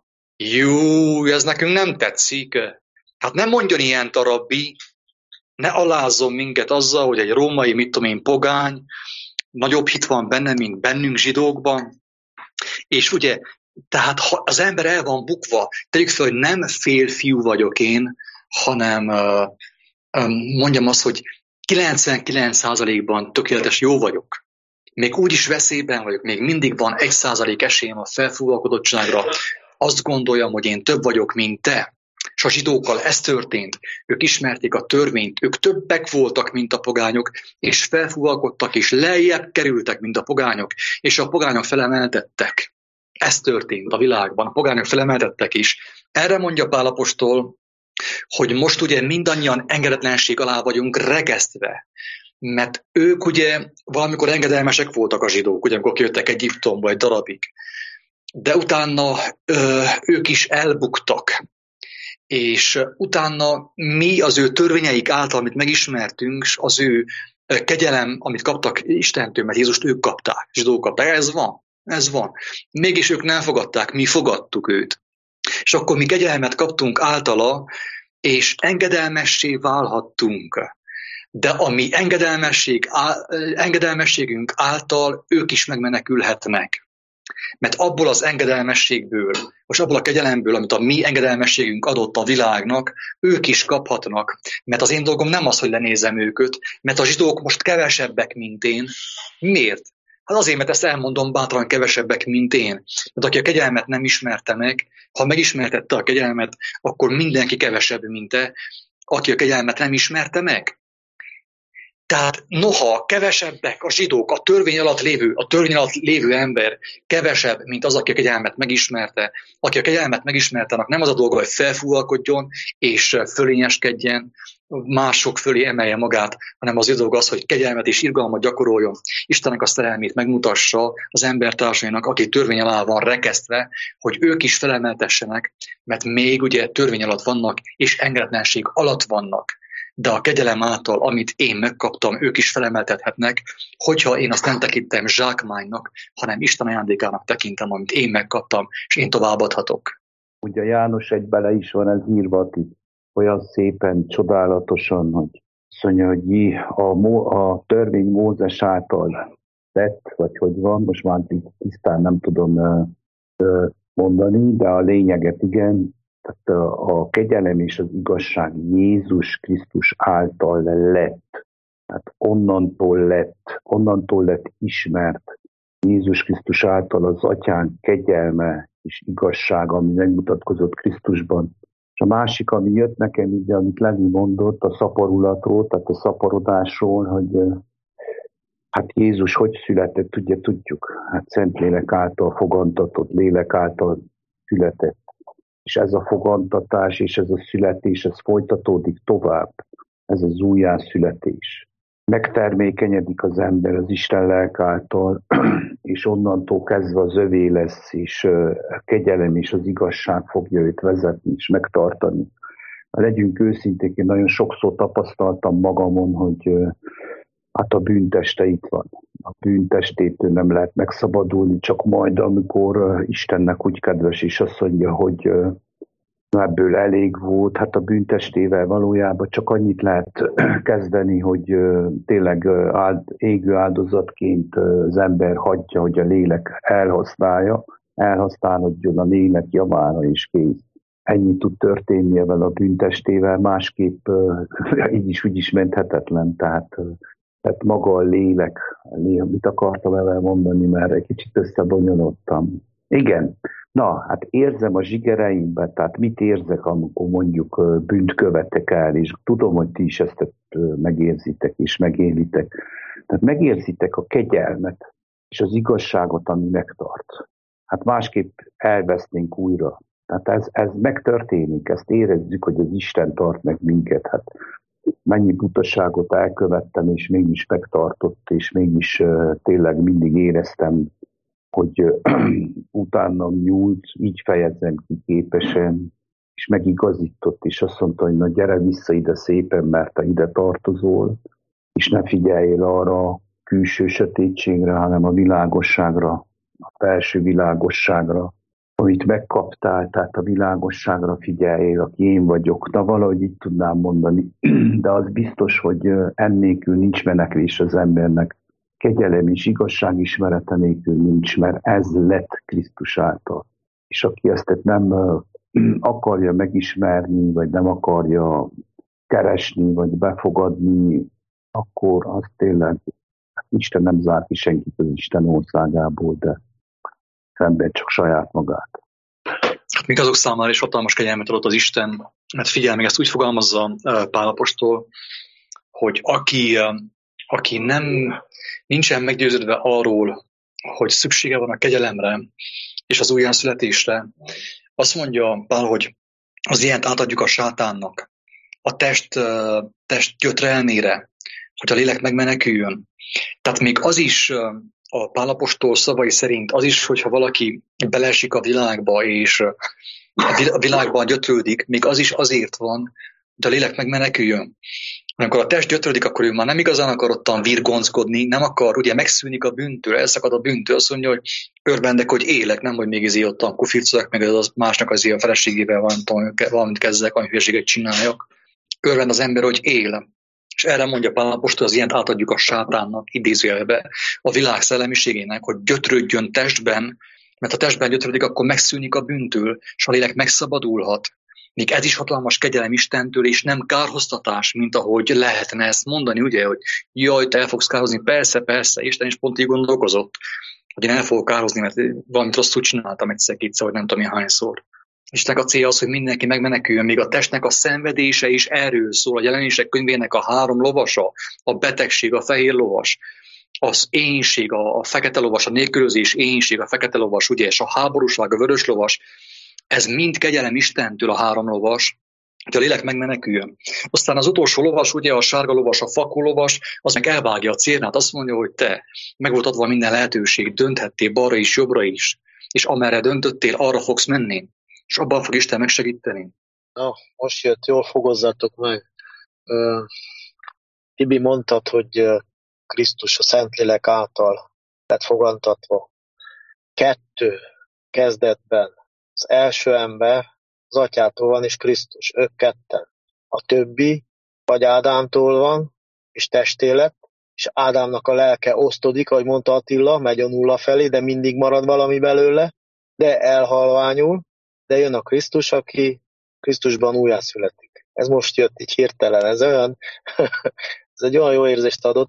jó, ez nekünk nem tetszik. Hát nem mondjon ilyent a rabbi, ne alázzon minket azzal, hogy egy római, mit tudom én, pogány, nagyobb hit van benne, mint bennünk zsidókban. És ugye, tehát ha az ember el van bukva, tegyük fel, hogy nem félfiú vagyok én, hanem mondjam azt, hogy 99%-ban tökéletes jó vagyok. még úgy is veszélyben vagyok, még mindig van 1% esélyem a felfúvalkodottságra, azt gondoljam, hogy én több vagyok, mint te. És a zsidókkal ez történt. Ők ismerték a törvényt, ők többek voltak, mint a pogányok, és felfúvalkodtak, és lejjebb kerültek, mint a pogányok, és a pogányok felemeltettek. Ez történt a világban, a pogányok felemeltettek is. Erre mondja Pál apostol, hogy most ugye mindannyian engedetlenség alá vagyunk regesztve, mert ők ugye valamikor engedelmesek voltak a zsidók, ugye amikor kijöttek Egyiptomba egy darabig, de utána ők is elbuktak, és utána mi az ő törvényeik által, amit megismertünk, az ő kegyelem, amit kaptak Istentől, mert Jézust ők kapták, zsidók kapták, ez van. Mégis ők nem fogadták, mi fogadtuk őt. És akkor mi kegyelmet kaptunk általa, és engedelmessé válhattunk. De a mi engedelmességünk által ők is megmenekülhetnek. Mert abból az engedelmességből, és abból a kegyelemből, amit a mi engedelmességünk adott a világnak, ők is kaphatnak. Mert az én dolgom nem az, hogy lenézem őket, mert a zsidók most kevesebbek, mint én. Miért? Hát azért, mert ezt elmondom bátran, kevesebbek, mint én. Mert aki a kegyelmet nem ismerte meg, ha megismertette a kegyelmet, akkor mindenki kevesebb, mint te, aki a kegyelmet nem ismerte meg. Tehát noha kevesebbek a zsidók, a törvény alatt lévő ember kevesebb, mint az, aki a kegyelmet megismerte. Aki a kegyelmet megismerte, annak nem az a dolga, hogy felfúvalkodjon és fölényeskedjen, mások fölé emelje magát, hanem az ő dolga az, hogy kegyelmet és irgalmat gyakoroljon. Istennek a szerelmét megmutassa az embertársainak, aki törvény alá van rekesztve, hogy ők is felemeltessenek, mert még ugye törvény alatt vannak, és engedetlenség alatt vannak. De a kegyelem által, amit én megkaptam, ők is felemeltethetnek, hogyha én azt nem tekintem zsákmánynak, hanem Isten ajándékának tekintem, amit én megkaptam, és én továbbadhatok. Ugye János egy bele is van ez írva, olyan szépen, csodálatosan, hogy azt mondja, hogy a törvény Mózes által lett, vagy hogy van, most már tisztán nem tudom mondani, de a lényeget igen, tehát a kegyelem és az igazság Jézus Krisztus által lett. Tehát onnantól lett ismert Jézus Krisztus által az Atyánk kegyelme és igazsága, ami megmutatkozott Krisztusban. És a másik, ami jött nekem, így, amit Levi mondott, a szaporulatról, tehát a szaporodásról, hogy hát Jézus hogy született, ugye tudjuk, hát Szentlélek által fogantatott, lélek által született. És ez a fogantatás és ez a születés, ez folytatódik tovább. Ez az újjászületés. Megtermékenyedik az ember az Isten lelk által, és onnantól kezdve az övé lesz, és a kegyelem és az igazság fogja őt vezetni és megtartani. Legyünk őszinték, én nagyon sokszor tapasztaltam magamon, hogy hát a bűnteste itt van. A bűntestétől nem lehet megszabadulni, csak majd, amikor Istennek úgy kedves, és azt mondja, hogy ebből elég volt, hát a bűntestével valójában csak annyit lehet kezdeni, hogy tényleg égő áldozatként az ember hagyja, hogy a lélek elhasználódjon a lélek javára, és kész. Ennyi tud történni ebben a bűntestével, másképp így is úgy is menthetetlen, tehát maga a lélek, mit akartam el mondani, mert egy kicsit összebonyolodtam. Igen, na, hát érzem a zsigereimben, tehát mit érzek, amikor mondjuk bűnt követek el, és tudom, hogy ti is ezt megérzitek és megélitek. Tehát megérzitek a kegyelmet és az igazságot, ami megtart. Hát másképp elvesznénk újra. Tehát ez megtörténik, ezt érezzük, hogy az Isten tart meg minket. Hát mennyi butaságot elkövettem, és mégis megtartott, és mégis tényleg mindig éreztem, hogy utánam nyúlt, így fejezem ki képesen, és megigazított, és azt mondta, hogy na gyere vissza ide szépen, mert te ide tartozol, és ne figyeljél arra a külső sötétségre, hanem a világosságra, a felső világosságra, amit megkaptál, tehát a világosságra figyeljél, aki én vagyok. Na valahogy így tudnám mondani, de az biztos, hogy ennélkül nincs menekvés az embernek. Kegyelem és igazság ismerete nélkül nincs, mert ez lett Krisztus által. És aki ezt nem akarja megismerni, vagy nem akarja keresni, vagy befogadni, akkor az tényleg Isten nem zár ki senkit az Isten országából, de ember csak saját magát. Még azok számára is hatalmas kegyelmet adott az Isten, mert figyelj, még ezt úgy fogalmazza Pál apostol, hogy aki nincsen meggyőződve arról, hogy szüksége van a kegyelemre és az újjászületésre, azt mondja Pál, hogy az ilyent átadjuk a sátánnak, a test gyötrelmére, hogy a lélek megmeneküljön. Tehát még az is, a Pál apostol szavai szerint, az is, hogyha valaki beleesik a világba, és a világban gyötrődik, még az is azért van, hogy a lélek megmeneküljön. Amikor a test gyötrődik, akkor ő már nem igazán akar ottan virgonckodni, nem akar, ugye megszűnik a bűntől, elszakad a bűntől, azt mondja, hogy örvendek, hogy élek, nem, hogy még ottan kufircolok, meg az másnak azért a feleségével valamit kezdek, valami hülyeséget csináljak. Örvend az ember, hogy él. És erre mondja Pál apostol, az ilyent átadjuk a sátánnak, idézőjelbe, a világ szellemiségének, hogy gyötrődjön testben, mert ha testben gyötrődik, akkor megszűnik a bűntől, és a lélek megszabadulhat. Még ez is hatalmas kegyelem Istentől, és nem kárhoztatás, mint ahogy lehetne ezt mondani, ugye, hogy jaj, te el fogsz kározni, persze, Isten is pont így gondolkozott, hogy én el fogok kározni, mert valamit rosszul csináltam egyszer-kétszer, vagy nem tudom hányszor. Istennek a célja az, hogy mindenki megmeneküljön, még a testnek a szenvedése is erről szól, a Jelenések könyvének a 3 lovasa, a betegség, a fehér lovas, az éhínség, a fekete lovas, a nélkülözés, éhínség, a fekete lovas, ugye, és a háborúság, a vörös lovas, ez mind kegyelem Istentől a 3 lovas, hogy a lélek megmeneküljön. Aztán az utolsó lovas, ugye a sárga lovas, a fakó lovas, az meg elvágja a cérnát, azt mondja, hogy te, meg volt adva minden lehetőség, dönthettél balra is, jobbra is, és amerre döntöttél, arra fogsz menni, és abban fog Isten megsegíteni. Na, most jött, jól fogozzátok meg. Tibi, mondtad, hogy Krisztus a Szentlélek által lett fogantatva. 2 kezdetben. Az első ember az atyától van, és Krisztus, ők ketten. A többi vagy Ádámtól van, és testélet, és Ádámnak a lelke osztodik, ahogy mondta Attila, megy a nulla felé, de mindig marad valami belőle, de elhalványul, de jön a Krisztus, aki Krisztusban újjászületik. Ez most jött így hirtelen, ez olyan, ez egy olyan jó érzést adott,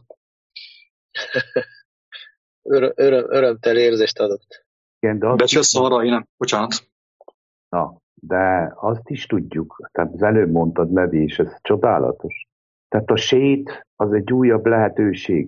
örömteli érzést adott. Becsülsz arra, én nem. Bocsánat. Na, de azt is tudjuk, tehát az előbb mondtad, Levi, és ez csodálatos. Tehát a sét az egy újabb lehetőség,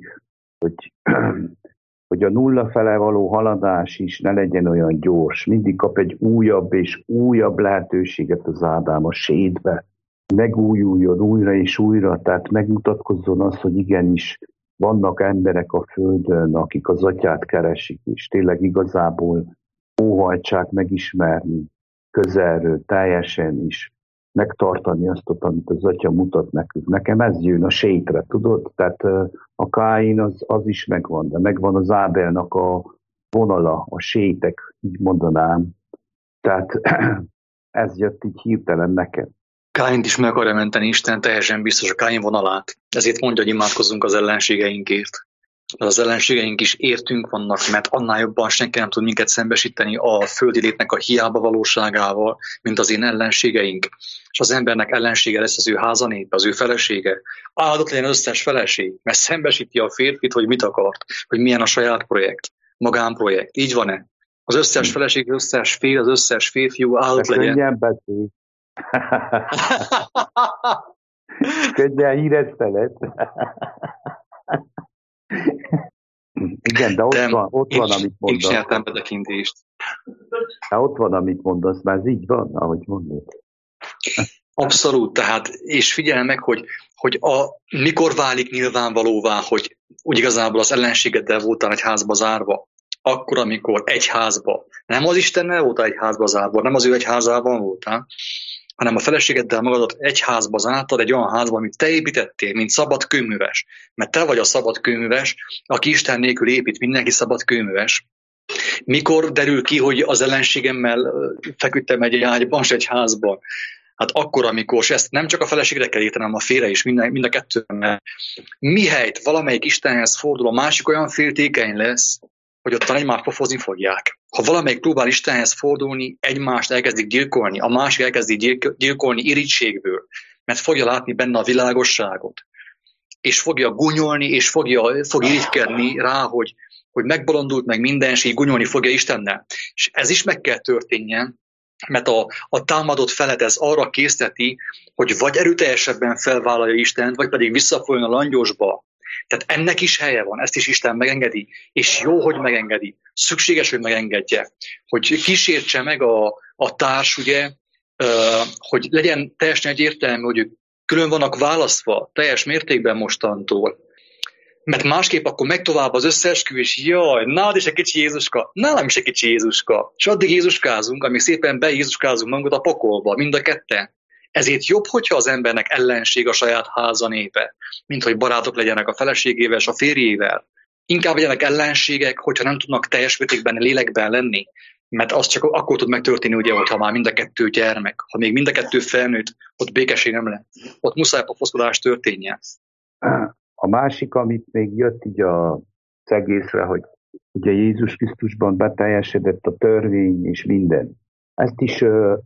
hogy a nulla fele való haladás is ne legyen olyan gyors. Mindig kap egy újabb és újabb lehetőséget az Ádám a sétbe. Megújuljon újra és újra, tehát megmutatkozzon az, hogy igenis vannak emberek a Földön, akik az atyát keresik, és tényleg igazából óhajtsák megismerni közelről, teljesen is megtartani azt, amit az atya mutat nekünk. Nekem ez jön a sétre, tudod? Tehát a Káin az is megvan, de megvan az Ábelnak a vonala, a sétek, így mondanám. Tehát ez jött így hirtelen nekem. Káint is meg akarja menteni Isten, teljesen biztos a Káin vonalát. Ezért mondja, hogy imádkozzunk az ellenségeinkért. Az ellenségeink is értünk vannak, mert annál jobban senki nem tud minket szembesíteni a földi létnek a hiába valóságával, mint az én ellenségeink. És az embernek ellensége lesz az ő házanépe, az ő felesége. Áldott legyen összes feleség, mert szembesíti a férfit, hogy mit akart, hogy milyen a saját projekt, magánprojekt. Így van-e? Az összes feleség, az összes fél, az összes férfiú áldott legyen. Könnyen beszél. Könnyen híresztelet. Igen, de ott van, amit mondasz. Én csináltam betekintést. De ott van, amit mondasz, már ez így van, ahogy mondod. Abszolút, tehát, és figyelj meg, hogy mikor válik nyilvánvalóvá, hogy úgy igazából az ellenségeddel voltál egy házba zárva, akkor, amikor egy házba, nem az Istennel voltál egy házba zárva, nem az ő egy házában voltál, hanem a feleségeddel magadat egy házba zártad, egy olyan házba, amit te építettél, mint szabad kőműves. Mert te vagy a szabad kőműves, aki Isten nélkül épít, mindenki szabad kőműves. Mikor derül ki, hogy az ellenségemmel feküdtem egy ágyban, és egy házban? Hát akkor, amikor, és ezt nem csak a feleségre kell érteni, hanem a félre is, mind a kettőre. Mihelyt valamelyik Istenhez fordul, a másik olyan féltékeny lesz, hogy ottan egymást pofozni fogják. Ha valamelyik próbál Istenhez fordulni, egymást elkezdik gyilkolni, a másik elkezdik gyilkolni irítségből, mert fogja látni benne a világosságot. és fogja gúnyolni, és fog irigykedni rá, hogy megbolondult, meg mindenség, gúnyolni fogja Istennel. És ez is meg kell történjen, mert a támadott felet ez arra készteti, hogy vagy erőteljesebben felvállalja Istent, vagy pedig visszafolyjon a langyosba. Tehát ennek is helye van, ezt is Isten megengedi, és jó, hogy megengedi. Szükséges, hogy megengedje. Hogy kísértse meg a társ, ugye, hogy legyen teljesen egyértelmű, hogy ők külön vannak választva, teljes mértékben mostantól. Mert másképp akkor megy tovább az összeesküvés, jaj, nálad is egy kicsi Jézuska, nálam is egy kicsi Jézuska. És addig Jézuskázunk, amíg szépen Jézuskázunk magunkat a pokolba, mind a ketten. Ezért jobb, hogyha az embernek ellenség a saját háza népe, mint hogy barátok legyenek a feleségével és a férjével. Inkább legyenek ellenségek, hogyha nem tudnak teljes mértékben lélekben lenni. Mert az csak akkor tud megtörténni, ugye, hogyha már mind a kettő gyermek. Ha még mind a kettő felnőtt, ott békesség nem lesz. Ott muszáj pofoszkodás történjen. A másik, amit még jött így az egészre, hogy ugye Jézus Krisztusban beteljesedett a törvény és minden. Ezt is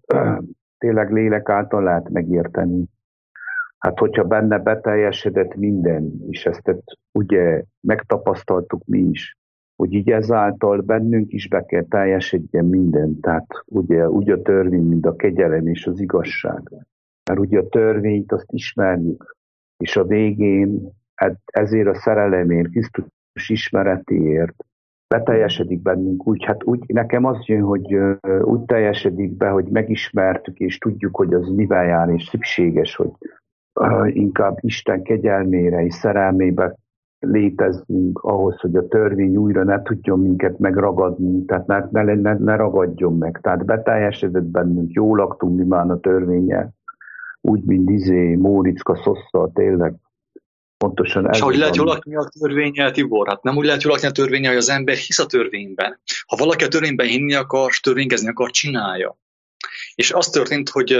tényleg lélek által lehet megérteni. Hát, hogyha benne beteljesedett minden, és ezt ugye megtapasztaltuk mi is, hogy így ezáltal bennünk is be kell teljesedjen minden. Tehát ugye úgy a törvény, mint a kegyelem és az igazság. Mert ugye a törvényt azt ismerjük, és a végén ezért a szerelemért, Krisztus ismeretéért beteljesedik bennünk úgy, hát úgy nekem az jön, hogy úgy teljesedik be, hogy megismertük, és tudjuk, hogy az mivel jár, és szükséges, hogy inkább Isten kegyelmére és szerelmébe létezzünk ahhoz, hogy a törvény újra ne tudjon minket megragadni, tehát ne ragadjon meg. Tehát beteljesedett bennünk, jól laktunk mi már a törvénnyel, úgy, mint Móriczka Szosszal, tényleg. Pontosan és hogy lehet jól lakni a törvénnyel, Tibor? Hát nem úgy lehet jól lakni a törvénnyel, hogy az ember hisz a törvényben. Ha valaki a törvényben hinni akar, törvénykezni akar, csinálja. És az történt, hogy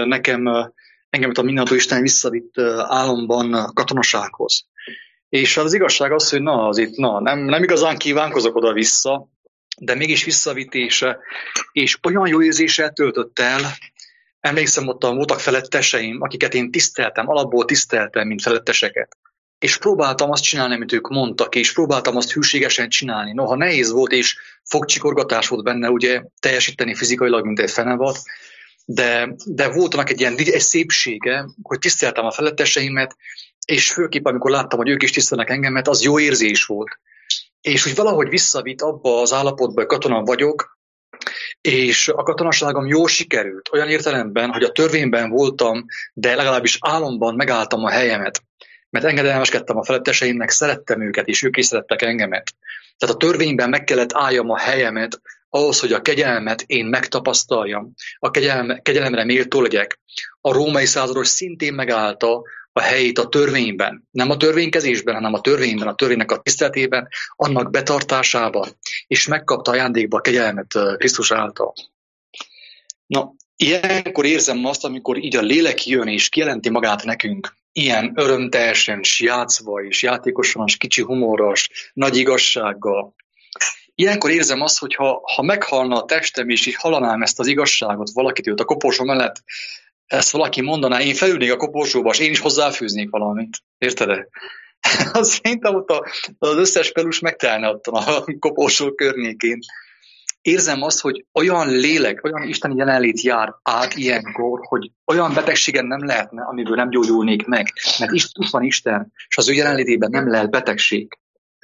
engem a mindenható Isten visszavitt álomban katonasághoz. És az igazság az, hogy nem igazán kívánkozok oda-vissza, de mégis visszavitése, és olyan jó érzéssel töltött el. Emlékszem, ott voltak feletteseim, akiket én tiszteltem, alapból tiszteltem, mint feletteseket. És próbáltam azt csinálni, amit ők mondtak, és próbáltam azt hűségesen csinálni. Noha nehéz volt, és fogcsikorgatás volt benne, ugye, teljesíteni fizikailag, mint egy fenevad, de volt annak egy szépsége, hogy tiszteltem a feletteseimet, és főképp, amikor láttam, hogy ők is tisztelnek engemet, az jó érzés volt. És úgy valahogy visszavitt abba az állapotba, hogy katona vagyok, és a katonaságom jól sikerült, olyan értelemben, hogy a törvényben voltam, de legalábbis álomban megálltam a helyemet. Mert engedelmeskedtem a feletteseimnek, szerettem őket, és ők is szerettek engemet. Tehát a törvényben meg kellett álljam a helyemet, ahhoz, hogy a kegyelmet én megtapasztaljam, a kegyelemre méltó legyek. A római százados szintén megállta a helyét a törvényben. Nem a törvénykezésben, hanem a törvényben, a törvénynek a tiszteletében, annak betartásában, és megkapta ajándékba a kegyelmet Krisztus által. Na, ilyenkor érzem azt, amikor így a lélek jön és kijelenti magát nekünk, ilyen örömteljesen, játszva és játékosan, és kicsi humoros, nagy igazsággal. Ilyenkor érzem azt, hogy ha meghalna a testem, és így hallanám ezt az igazságot valakitől a koporsó mellett, ezt valaki mondaná, én felülnék a koporsóba, és én is hozzáfűznék valamit. Érted-e? Szerintem ott az összes pelus megtelne ott a koporsó környékén. Érzem azt, hogy olyan lélek, olyan isteni jelenlét jár át ilyenkor, hogy olyan betegségen nem lehetne, amiből nem gyógyulnék meg. Mert itt van Isten, és az ő jelenlétében nem lehet betegség.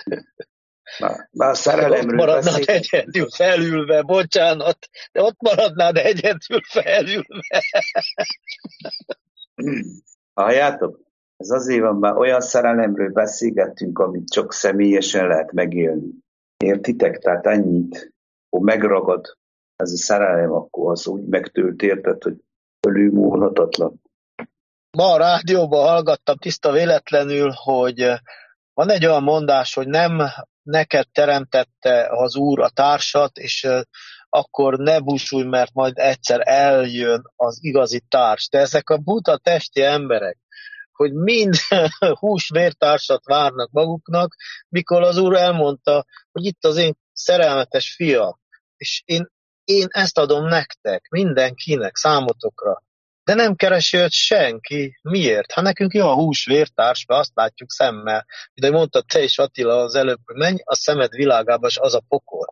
Már szerelemről ott maradnád egyedül felülve, bocsánat, de ott maradnád egyedül felülve. Halljátok? Ez azért van, már olyan szerelemről beszélgettünk, amit csak személyesen lehet megélni. Értitek? Tehát ennyit, hogy megragad ez a szerelem, akkor az úgy megtölt, érted, hogy fölülmúlhatatlan. Ma a rádióban hallgattam tiszta véletlenül, hogy van egy olyan mondás, hogy nem neked teremtette az Úr a társat, és akkor ne búsulj, mert majd egyszer eljön az igazi társ. De ezek a buta testi emberek, hogy mind hús-vértársat várnak maguknak, mikor az Úr elmondta, hogy itt az én szerelmetes fiam, és én ezt adom nektek, mindenkinek, számotokra. De nem keresi őt senki. Miért? Ha nekünk jó a hús-vértárs, mert azt látjuk szemmel. De mondtad te is, Attila, az előbb, hogy menj a szemed világába, és az a pokol.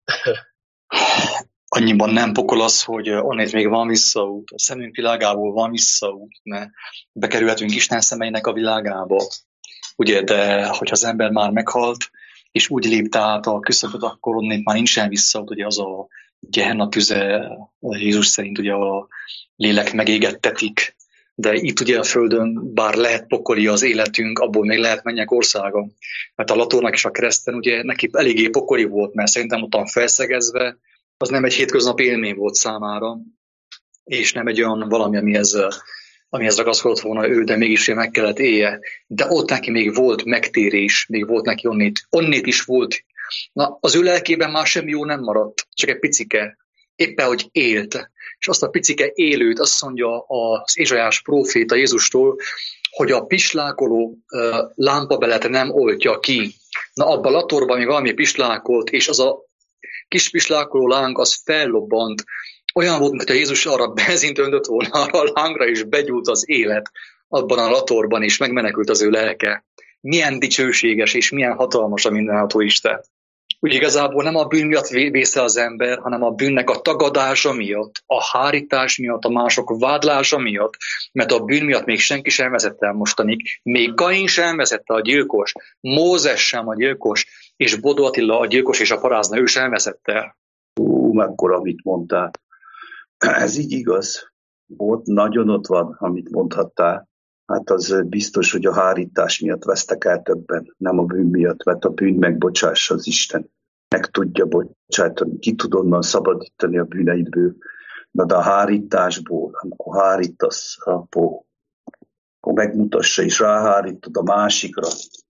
Annyiban nem pokol az, hogy onnét még van visszaút. A szemünk világából van visszaút, mert bekerülhetünk Isten szemeinek a világába. Ugye, de hogyha az ember már meghalt, és úgy lépte át a küszöböt, akkor onnét már nincsen visszaút, ugye az a Gehenna tüze, Jézus szerint ugye a lélek megégettetik, de itt ugye a Földön bár lehet pokoli az életünk, abból még lehet mennyek országa. Mert a Latornak és a kereszten ugye neki eléggé pokoli volt, mert szerintem ottan felszegezve, az nem egy hétköznapi élmény volt számára, és nem egy olyan valami, amihez ragaszkodott volna ő, de mégis meg kellett élje. De ott neki még volt megtérés, még volt neki onnét is volt. Na, az ő lelkében már semmi jó nem maradt, csak egy picike. Éppen, hogy élt. És azt a picike élőt, azt mondja az Ézsaiás próféta Jézustól, hogy a pislákoló lámpabelet nem oltja ki. Na, abban a latorban még valami pislákolt, és az a kis pislákoló láng az fellobbant. Olyan volt, mintha Jézus arra benzint öntött volna arra a lángra, és begyújt az élet abban a latorban, és megmenekült az ő lelke. Milyen dicsőséges, és milyen hatalmas a mindenható Isten. Úgy igazából nem a bűn miatt vészel az ember, hanem a bűnnek a tagadása miatt, a hárítás miatt, a mások vádlása miatt, mert a bűn miatt még senki sem vezette el mostanig, még Kain sem vezette a gyilkos, Mózes sem a gyilkos, és Bodó Attila a gyilkos és a parázna, ő sem vezette el. Mekkora, amit mondtál. Ez így igaz. Nagyon ott van, amit mondhattál. Hát az biztos, hogy a hárítás miatt vesztek el többen, nem a bűn miatt, mert a bűn megbocsássa az Isten. Meg tudja bocsátani, ki tud onnan szabadítani a bűneidből. De a hárításból, amikor hárítasz, akkor megmutassa és ráhárítod a másikra.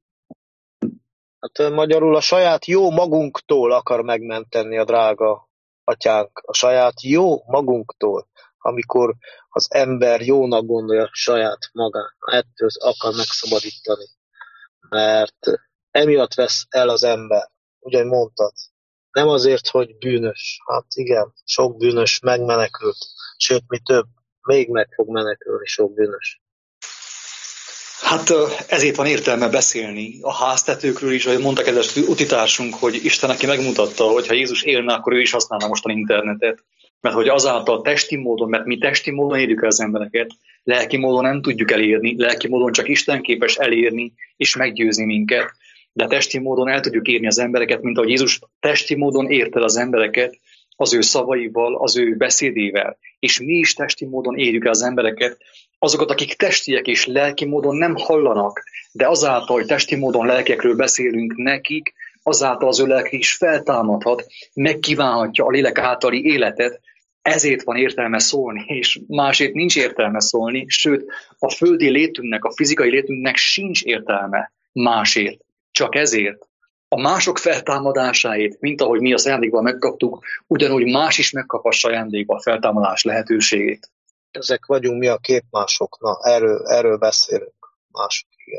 Hát magyarul a saját jó magunktól akar megmenteni a drága atyánk. A saját jó magunktól. Amikor az ember jónak gondolja saját magát, ettől akar megszabadítani. Mert emiatt vesz el az ember, ugye mondtad. Nem azért, hogy bűnös. Hát igen, sok bűnös megmenekült. Sőt, mi több, még meg fog menekülni sok bűnös. Hát ezért van értelme beszélni a háztetőkről is, ahogy mondta kedves utitársunk, hogy Isten neki megmutatta, hogy ha Jézus élne, akkor ő is használna most a internetet. Mert hogy azáltal testi módon, mert mi testi módon érjük el az embereket, lelki módon nem tudjuk elérni, lelki módon csak Isten képes elérni és meggyőzni minket, de testi módon el tudjuk érni az embereket, mint ahogy Jézus testi módon érte el az embereket, az ő szavaival, az ő beszédével. És mi is testi módon érjük el az embereket, azokat, akik testiek és lelki módon nem hallanak, de azáltal, hogy testi módon lelkekről beszélünk nekik, azáltal az ő lelke is feltámadhat, megkívánhatja a lélek általi életet, ezért van értelme szólni, és másért nincs értelme szólni, sőt, a földi létünknek, a fizikai létünknek sincs értelme másért, csak ezért. A mások feltámadásáért, mint ahogy mi a ajándékban megkaptuk, ugyanúgy más is megkaphassa ajándékba a feltámadás lehetőségét. Ezek vagyunk mi a képmások, na erről beszélünk, mások, igen.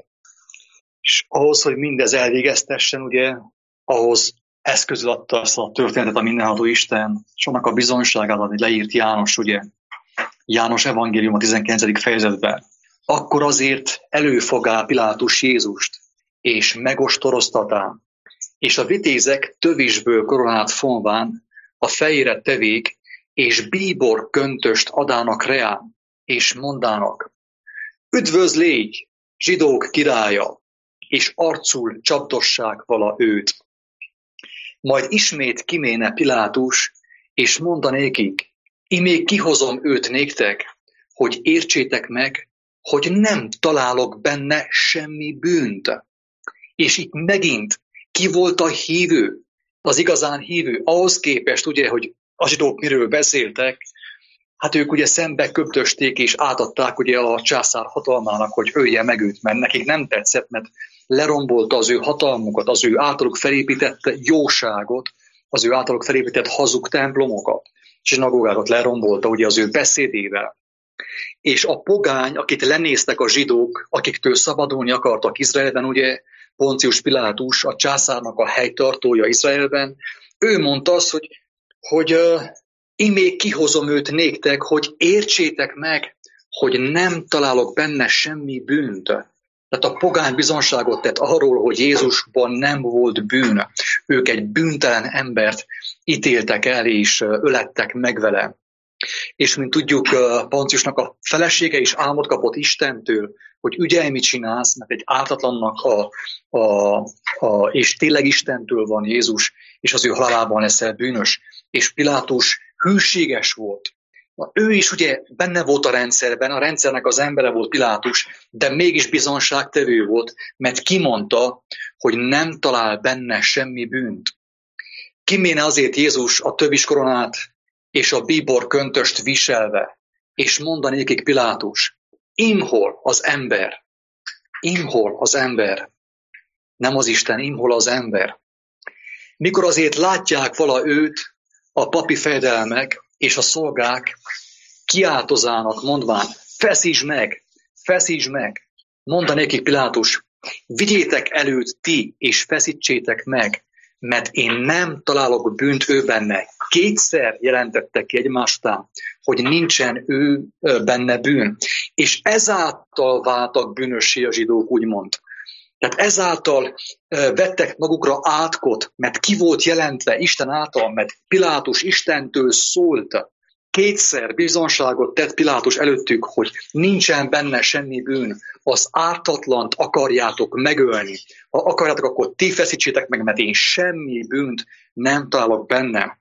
És ahhoz, hogy mindez elvégeztessen, ugye, ahhoz eszközül adta azt a történetet a mindenható Isten, és annak a bizonyságát, amit leírt János, ugye, János evangélium a 19. fejezetben. Akkor azért előfogál Pilátus Jézust, és megostoroztatán, és a vitézek tövisből koronát fonván a fejére tevék, és bíbor köntöst adának reán, és mondának: üdvözl légy, zsidók királya, és arcul csapdossák vala őt. Majd ismét kiméne Pilátus, és mondanékik: imé kihozom őt néktek, hogy értsétek meg, hogy nem találok benne semmi bűnt. És itt megint ki volt a hívő, az igazán hívő, ahhoz képest, ugye, hogy a zsidók miről beszéltek, hát ők ugye szembe köptösték és átadták ugye a császár hatalmának, hogy ölje meg őt, mert nekik nem tetszett, mert lerombolta az ő hatalmukat, az ő általuk felépített jóságot, az ő általuk felépített hazug templomokat, zsinagógákat lerombolta ugye az ő beszédével. És a pogány, akit lenéztek a zsidók, akiktől szabadulni akartak Izraelben, ugye Poncius Pilátus, a császárnak a helytartója Izraelben, ő mondta azt, hogy imé kihozom őt néktek, hogy értsétek meg, hogy nem találok benne semmi bűnt. Tehát a pogány bizonságot tett arról, hogy Jézusban nem volt bűn. Ők egy bűntelen embert ítéltek el és ölettek meg vele. És mint tudjuk, Ponciusnak a felesége is álmot kapott Istentől, hogy ügyelj, mit csinálsz, mert egy ártatlannak és tényleg Istentől van Jézus, és az ő halálában leszel bűnös. És Pilátus hűséges volt. Ő is ugye benne volt a rendszerben, a rendszernek az embere volt Pilátus, de mégis bizonságtevő volt, mert kimondta, hogy nem talál benne semmi bűnt. Kiméne azért Jézus a tövis koronát és a bíbor köntöst viselve, és mondani nekik Pilátus, imhol az ember, imhol az ember, nem az Isten, imhol az ember. Mikor azért látják vala őt, a papi fejedelmek és a szolgák kiáltozának, mondván, feszítsd meg, mondta nekik Pilátus, vigyétek előtt ti, és feszítsétek meg, mert én nem találok bűnt ő benne. Kétszer jelentettek ki egymás után, hogy nincsen ő benne bűn. És ezáltal váltak bűnössé a zsidók, úgymond. Tehát ezáltal vettek magukra átkot, mert ki volt jelentve Isten által, mert Pilátus Istentől szólt. Kétszer bizonságot tett Pilátus előttük, hogy nincsen benne semmi bűn. Az ártatlant akarjátok megölni. Ha akarjátok, akkor ti feszítsétek meg, mert én semmi bűnt nem találok benne.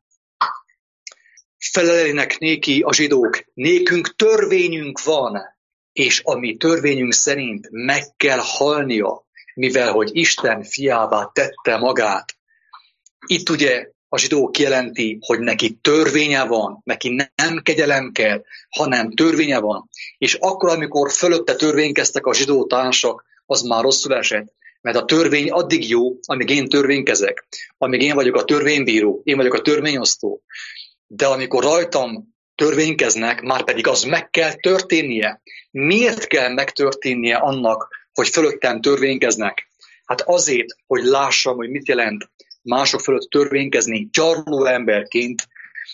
Feleljenek néki a zsidók, nékünk törvényünk van, és a mi törvényünk szerint meg kell halnia, mivel hogy Isten fiává tette magát. Itt ugye a zsidó kijelenti, hogy neki törvénye van, neki nem kegyelem kell, hanem törvénye van. És akkor, amikor fölötte törvénykeztek a zsidó társak, az már rosszul esett. Mert a törvény addig jó, amíg én törvénykezek, amíg én vagyok a törvénybíró, én vagyok a törvényosztó. De amikor rajtam törvénykeznek, már pedig az meg kell történnie. Miért kell megtörténnie annak, hogy fölöttem törvénykeznek? Hát azért, hogy lássam, hogy mit jelent mások fölött törvénykezni, gyarló emberként,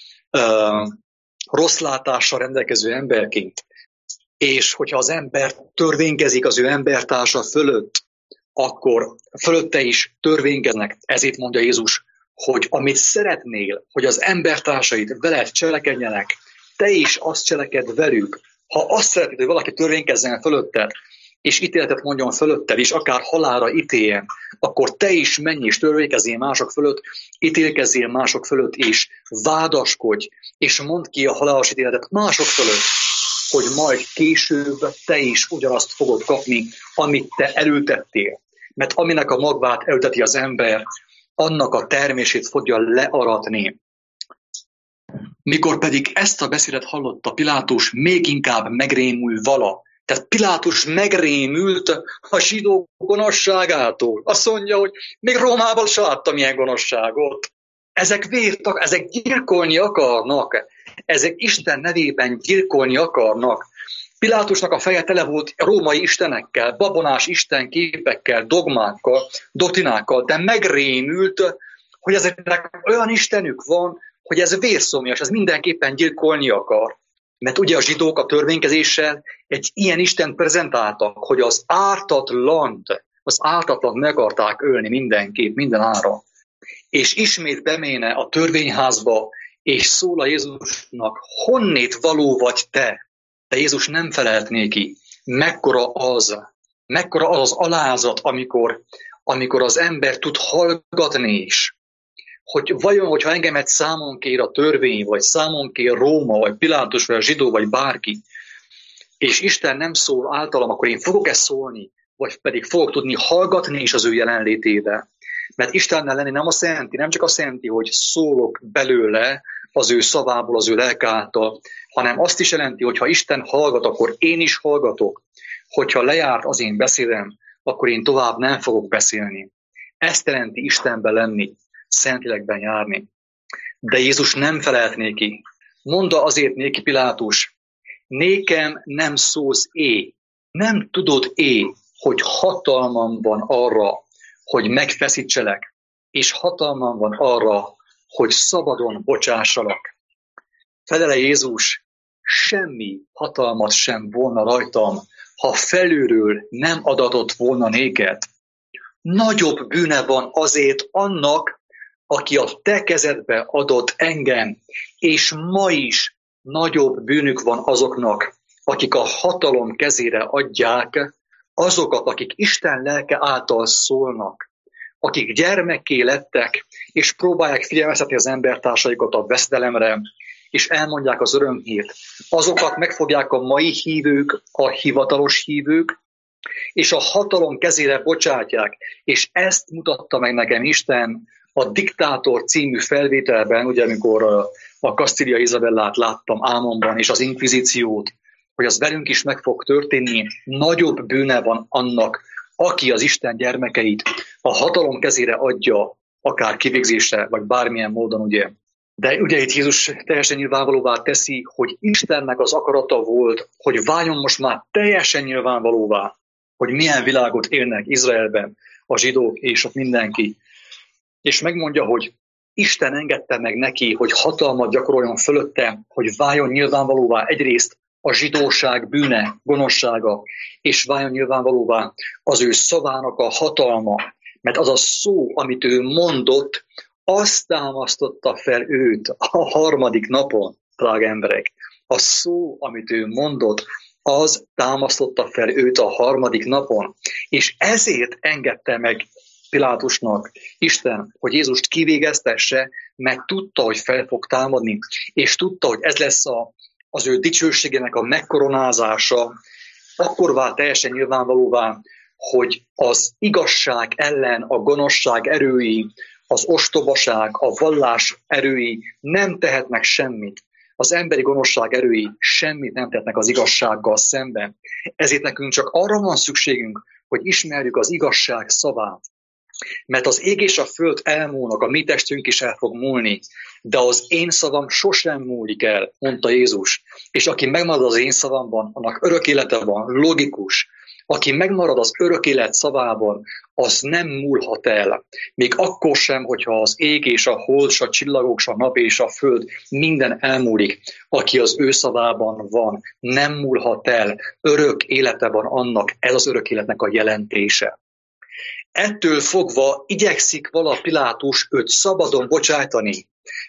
rossz látással rendelkező emberként. És hogyha az ember törvénykezik az ő embertársa fölött, akkor fölötte is törvénykeznek. Ezért mondja Jézus, hogy amit szeretnél, hogy az embertársaid veled cselekedjenek, te is azt cselekedd velük. Ha azt szeretnéd, hogy valaki törvénykezzen fölötted, és ítéletet mondjon fölötted, és akár halálra ítéljen, akkor te is menj és törvénykezzél mások fölött, ítélkezzél mások fölött, és vádaskodj, és mondd ki a halálos ítéletet mások fölött, hogy majd később te is ugyanazt fogod kapni, amit te elültettél. Mert aminek a magvát elülteti az ember, annak a termését fogja learatni. Mikor pedig ezt a beszédet hallotta Pilátus, még inkább megrémül vala. Tehát Pilátus megrémült a zsidók gonoszságától. Azt mondja, hogy még Rómában se láttam ilyen gonoszságot. Ezek vértak, ezek gyilkolni akarnak. Ezek Isten nevében gyilkolni akarnak. Pilátusnak a feje tele volt római istenekkel, babonás istenképekkel, dogmákkal, doktrinákkal, de megrémült, hogy ezeknek olyan istenük van, hogy ez vérszomjas, ez mindenképpen gyilkolni akar. Mert ugye a zsidók a törvénykezéssel egy ilyen Istent prezentáltak, hogy az ártatlant meg akarták ölni mindenképp, minden ára. És ismét beméne a törvényházba, és szól a Jézusnak, honnét való vagy te? De Jézus nem felelt néki. Mekkora az az alázat, amikor az ember tud hallgatni is. Hogy vajon, hogyha engemet számon kér a törvény, vagy számon kér Róma, vagy Pilátus, vagy a zsidó, vagy bárki, és Isten nem szól általam, akkor én fogok-e szólni, vagy pedig fogok tudni hallgatni is az ő jelenlétébe. Mert Istennel lenni nem csak azt jelenti, hogy szólok belőle az ő szavából, az ő lelke által, hanem azt is jelenti, hogy ha Isten hallgat, akkor én is hallgatok. Hogyha lejárt az én beszédem, akkor én tovább nem fogok beszélni. Ezt jelenti Istenben lenni, Szentlélekben járni. De Jézus nem felelt néki. Mondta azért néki Pilátus, nékem nem szólsz nem tudod hogy hatalmam van arra, hogy megfeszítselek, és hatalmam van arra, hogy szabadon bocsássalak. Felele Jézus, semmi hatalmat sem volna rajtam, ha felülről nem adatott volna néked. Nagyobb bűne van azért annak, aki a te kezedbe adott engem, és ma is nagyobb bűnük van azoknak, akik a hatalom kezére adják, azokat, akik Isten lelke által szólnak, akik gyermekké lettek, és próbálják figyelmeztetni az embertársaikat a veszedelemre, és elmondják az örömhírt. Azokat megfogják a mai hívők, a hivatalos hívők, és a hatalom kezére bocsátják. És ezt mutatta meg nekem Isten a Diktátor című felvételben, ugye amikor a Castilla Isabellát láttam álmomban, és az inkvizíciót, hogy az velünk is meg fog történni, nagyobb bűne van annak, aki az Isten gyermekeit a hatalom kezére adja, akár kivégzésre, vagy bármilyen módon, ugye. De ugye itt Jézus teljesen nyilvánvalóvá teszi, hogy Istennek az akarata volt, hogy váljon most már teljesen nyilvánvalóvá, hogy milyen világot élnek Izraelben a zsidók és ott mindenki. És megmondja, hogy Isten engedte meg neki, hogy hatalmat gyakoroljon fölötte, hogy váljon nyilvánvalóvá egyrészt a zsidóság bűne, gonoszsága, és váljon nyilvánvalóvá az ő szavának a hatalma. Mert az a szó, amit ő mondott, azt támasztotta fel őt a harmadik napon, drága emberek. A szó, amit ő mondott, az támasztotta fel őt a harmadik napon. És ezért engedte meg Pilátusnak Isten, hogy Jézust kivégeztesse, mert tudta, hogy fel fog támadni, és tudta, hogy ez lesz az ő dicsőségének a megkoronázása. Akkor vált teljesen nyilvánvalóvá, hogy az igazság ellen a gonoszság erői, az ostobaság, a vallás erői nem tehetnek semmit. Az emberi gonoszság erői semmit nem tehetnek az igazsággal szemben. Ezért nekünk csak arra van szükségünk, hogy ismerjük az igazság szavát. Mert az ég és a föld elmúlnak, a mi testünk is el fog múlni, de az én szavam sosem múlik el, mondta Jézus. És aki megmarad az én szavamban, annak örök élete van, logikus. Aki megmarad az örök élet szavában, az nem múlhat el. Még akkor sem, hogyha az ég és a hold, a csillagok, a nap és a föld minden elmúlik. Aki az ő szavában van, nem múlhat el. Örök élete van annak, ez az örök életnek a jelentése. Ettől fogva igyekszik vala Pilátus őt szabadon bocsájtani.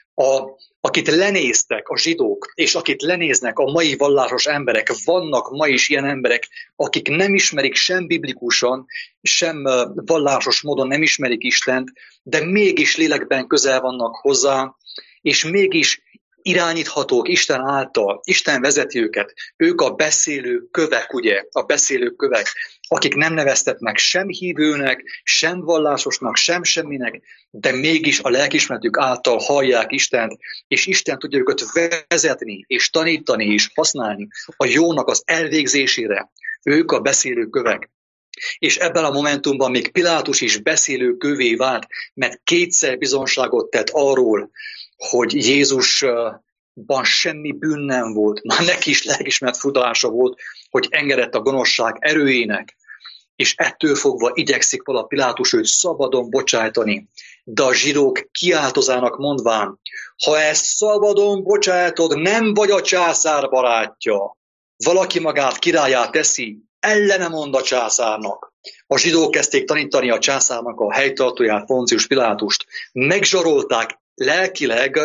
Akit lenéztek a zsidók, és akit lenéznek a mai vallásos emberek, vannak ma is ilyen emberek, akik nem ismerik sem biblikusan, sem vallásos módon nem ismerik Istent, de mégis lélekben közel vannak hozzá, és mégis irányíthatók Isten által. Isten vezeti őket. Ők a beszélő kövek, ugye? A beszélő kövek, akik nem neveztetnek sem hívőnek, sem vallásosnak, sem semminek, de mégis a lelkiismeretük által hallják Istent, és Isten tudja őket vezetni, és tanítani, és használni a jónak az elvégzésére. Ők a beszélő kövek. És ebben a momentumban még Pilátus is beszélő kövé vált, mert kétszer bizonságot tett arról, hogy Jézusban semmi bűn nem volt. Már neki is lelkiismeret furdalása volt, hogy engedett a gonoszság erőjének, és ettől fogva igyekszik vala Pilátus őt szabadon bocsájtani. De a zsidók kiáltozának mondván, ha ezt szabadon bocsájtod, nem vagy a császár barátja. Valaki magát királlyá teszi, ellene mond a császárnak. A zsidók kezdték tanítani a császárnak a helytartóját, Poncius Pilátust. Megzsarolták lelkileg,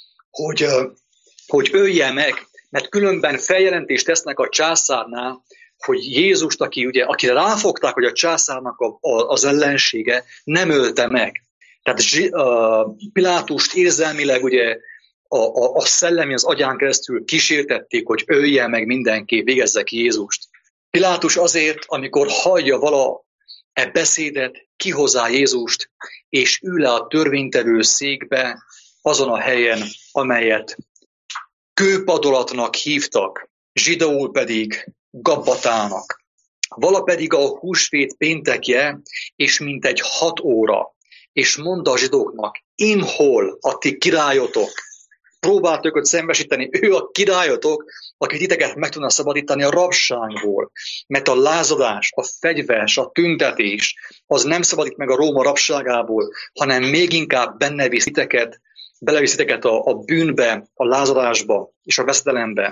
hogy ölje meg, mert különben feljelentést tesznek a császárnál, hogy Jézust, akire ráfogták, hogy a császárnak az ellensége, nem ölte meg. Tehát Pilátust érzelmileg ugye a szellemi az agyán keresztül kísértették, hogy ölje meg mindenki, végezze ki Jézust. Pilátus azért, amikor hallja vala beszédet, kihozza Jézust, és ül le a törvénytevő székbe, azon a helyen, amelyet kőpadolatnak hívtak, zsidóul pedig Gabbatának. Vala pedig a húsvét péntekje, és mintegy 6 óra, és mondta a zsidóknak, imhol a ti királyotok. Próbált őket szembesíteni, ő a királyotok, aki titeket meg tudna szabadítani a rabságból. Mert a lázadás, a fegyvers, a tüntetés, az nem szabadít meg a Róma rabságából, hanem még inkább belevisz titeket a bűnbe, a lázadásba és a veszedelembe.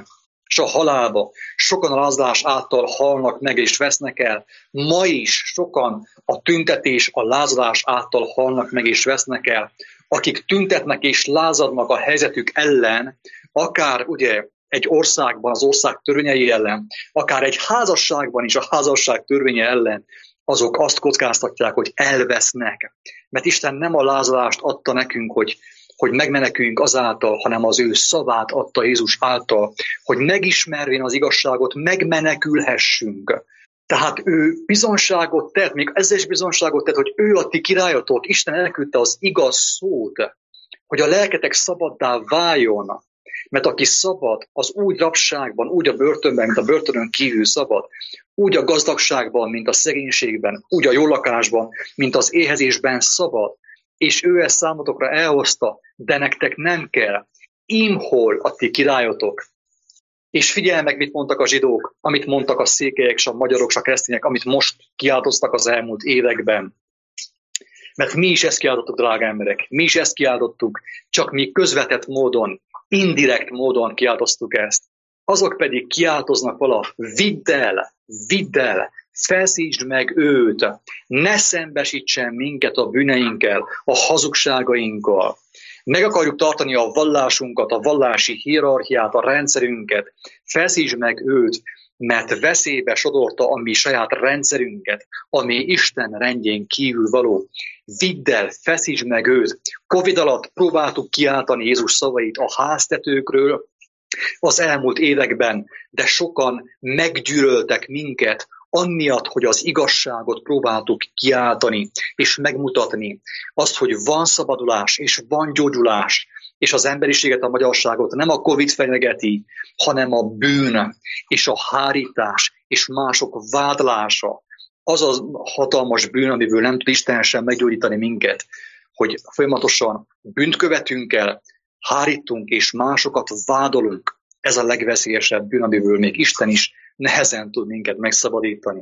és a halálba. Sokan a lázadás által halnak meg és vesznek el. Ma is sokan a tüntetés, a lázadás által halnak meg és vesznek el. Akik tüntetnek és lázadnak a helyzetük ellen, akár ugye egy országban, az ország törvényei ellen, akár egy házasságban is a házasság törvénye ellen, azok azt kockáztatják, hogy elvesznek. Mert Isten nem a lázadást adta nekünk, hogy megmeneküljünk azáltal, hanem az ő szavát adta Jézus által, hogy megismervén az igazságot, megmenekülhessünk. Tehát ő bizonságot tett, még ezzel is bizonságot tett, hogy ő a ti királyotok, Isten elküldte az igaz szót, hogy a lelketek szabaddá váljon. Mert aki szabad, az úgy rabságban, úgy a börtönben, mint a börtönön kívül szabad, úgy a gazdagságban, mint a szegénységben, úgy a jó lakásban, mint az éhezésben szabad. És ő ezt számotokra elhozta, de nektek nem kell. Imhol a ti királyotok. És figyelj meg, mit mondtak a zsidók, amit mondtak a székelyek, és a magyarok, és a keresztények, amit most kiáltoztak az elmúlt években. Mert mi is ezt kiáltottuk, drága emberek. Mi is ezt kiáltottuk, csak mi közvetett módon, indirekt módon kiáltoztuk ezt. Azok pedig kiáltoznak vala, vidd el, feszítsd meg őt, ne szembesítsen minket a bűneinkkel, a hazugságainkkal. Meg akarjuk tartani a vallásunkat, a vallási hierarchiát, a rendszerünket, feszítsd meg őt, mert veszélybe sodorta a mi saját rendszerünket, ami Isten rendjén kívül való. Vidd el, feszítsd meg őt. Covid alatt próbáltuk kiáltani Jézus szavait a háztetőkről az elmúlt években, de sokan meggyűlöltek minket, amiatt, hogy az igazságot próbáltuk kiáltani és megmutatni. Azt, hogy van szabadulás és van gyógyulás, és az emberiséget, a magyarságot nem a Covid fenyegeti, hanem a bűn és a hárítás és mások vádlása. Az a hatalmas bűn, amiből nem tud Isten sem meggyógyítani minket, hogy folyamatosan bűnt követünk el, hárítunk és másokat vádolunk. Ez a legveszélyesebb bűn, amiből még Isten is nehezen tud minket megszabadítani.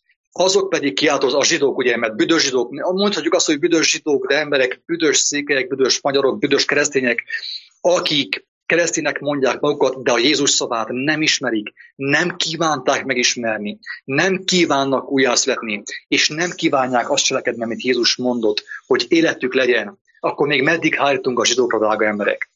Azok pedig kiáltoz a zsidók, ugye, mert büdös zsidók, mondhatjuk azt, hogy büdös zsidók, de emberek, büdös székelyek, büdös magyarok, büdös keresztények, akik kereszténynek mondják magukat, de a Jézus szavát nem ismerik, nem kívánták megismerni, nem kívánnak újjászületni, és nem kívánják azt cselekedni, amit Jézus mondott, hogy életük legyen, akkor még meddig hárítunk a zsidókra, drága emberek?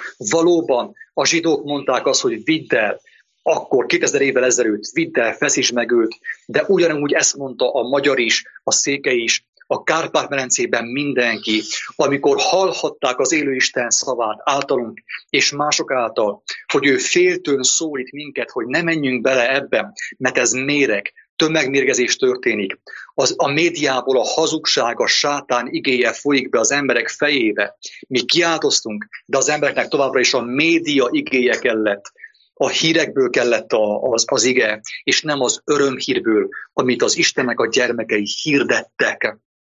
Valóban a zsidók mondták azt, hogy vidd el, akkor 2000 évvel ezelőtt, vidd el, feszítsd meg őt, de ugyanúgy ezt mondta a magyar is, a székely is, a Kárpát-medencében mindenki, amikor hallhatták az élő Isten szavát általunk és mások által, hogy ő féltőn szólít minket, hogy ne menjünk bele ebben, mert ez méreg, tömegmérgezés történik. A médiából a hazugság, a sátán igéje folyik be az emberek fejébe. Mi kiáltoztunk, de az embereknek továbbra is a média igéje kellett. A hírekből kellett az ige, és nem az örömhírből, amit az Istennek a gyermekei hirdettek.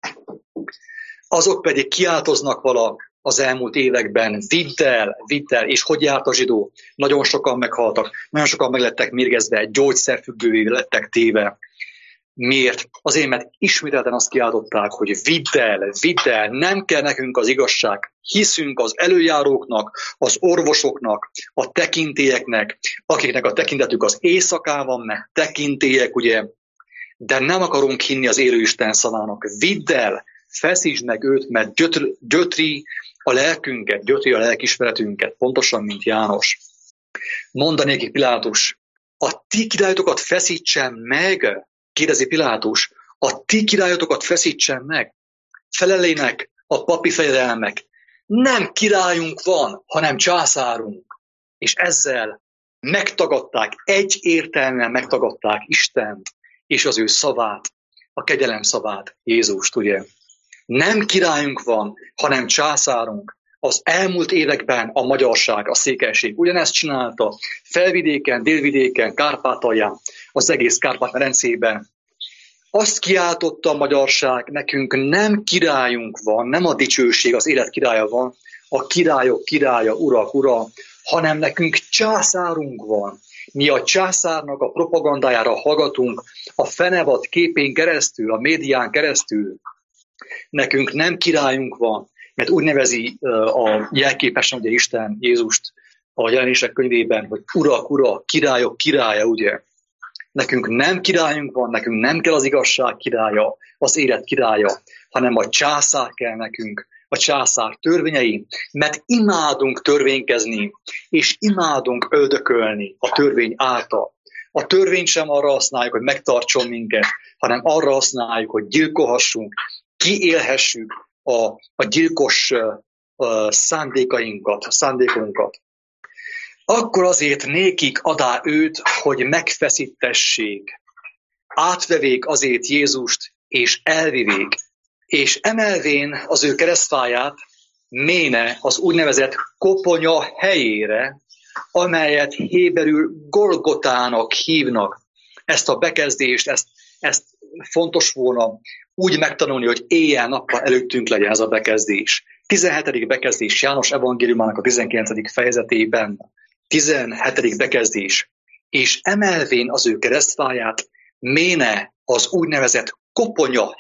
Azok pedig kiáltoznak vala az elmúlt években, vidd el, és hogy járt a zsidó? Nagyon sokan meghaltak, nagyon sokan meg lettek mérgezve, gyógyszerfüggővé lettek téve. Miért? Azért, mert ismételten azt kiáltották, hogy vidd el, nem kell nekünk az igazság. Hiszünk az előjáróknak, az orvosoknak, a tekintélyeknek, akiknek a tekintetük az éjszakában, mert tekintélyek, ugye, de nem akarunk hinni az élő Isten szavának. Vidd el, feszítsd meg őt, mert gyötri a lelkünket, gyötri a lelkismeretünket, pontosan, mint János. Mondanék Pilátus, a ti királyotokat feszítsen meg, kérdezi Pilátus, a ti királyotokat feszítsen meg. Felelének a papi fejedelmek. Nem királyunk van, hanem császárunk. És ezzel megtagadták, egyértelműen megtagadták Istent és az ő szavát, a kegyelem szavát, Jézust, ugye. Nem királyunk van, hanem császárunk. Az elmúlt években a magyarság, a székelység ugyanezt csinálta, Felvidéken, Délvidéken, Kárpátalján, az egész Kárpát-medencében. Azt kiáltotta a magyarság, nekünk nem királyunk van, nem a dicsőség, az élet királya van, a királyok királya, urak ura, hanem nekünk császárunk van. Mi a császárnak a propagandájára hallgatunk, a fenevad képén keresztül, a médián keresztül. Nekünk nem királyunk van, mert úgy nevezi a jelképesen ugye Isten Jézust a Jelenések könyvében, hogy urak, ura, királyok királya, ugye? Nekünk nem királyunk van, nekünk nem kell az igazság királya, az élet királya, hanem a császár kell nekünk, a császár törvényei, mert imádunk törvénykezni, és imádunk öldökölni a törvény által. A törvényt sem arra használjuk, hogy megtartson minket, hanem arra használjuk, hogy kiélhessük a gyilkos szándékunkat. Akkor azért nékik adá őt, hogy megfeszítessék. Átvevék azért Jézust, és elvivék. És emelvén az ő keresztfáját méne az úgynevezett koponya helyére, amelyet héberül Golgotának hívnak. Ezt a bekezdést, ezt fontos volna úgy megtanulni, hogy éjjel-nappal előttünk legyen ez a bekezdés. 17. bekezdés János evangéliumának a 19. fejezetében. 17. bekezdés. És emelvén az ő keresztfáját méne az úgynevezett koponya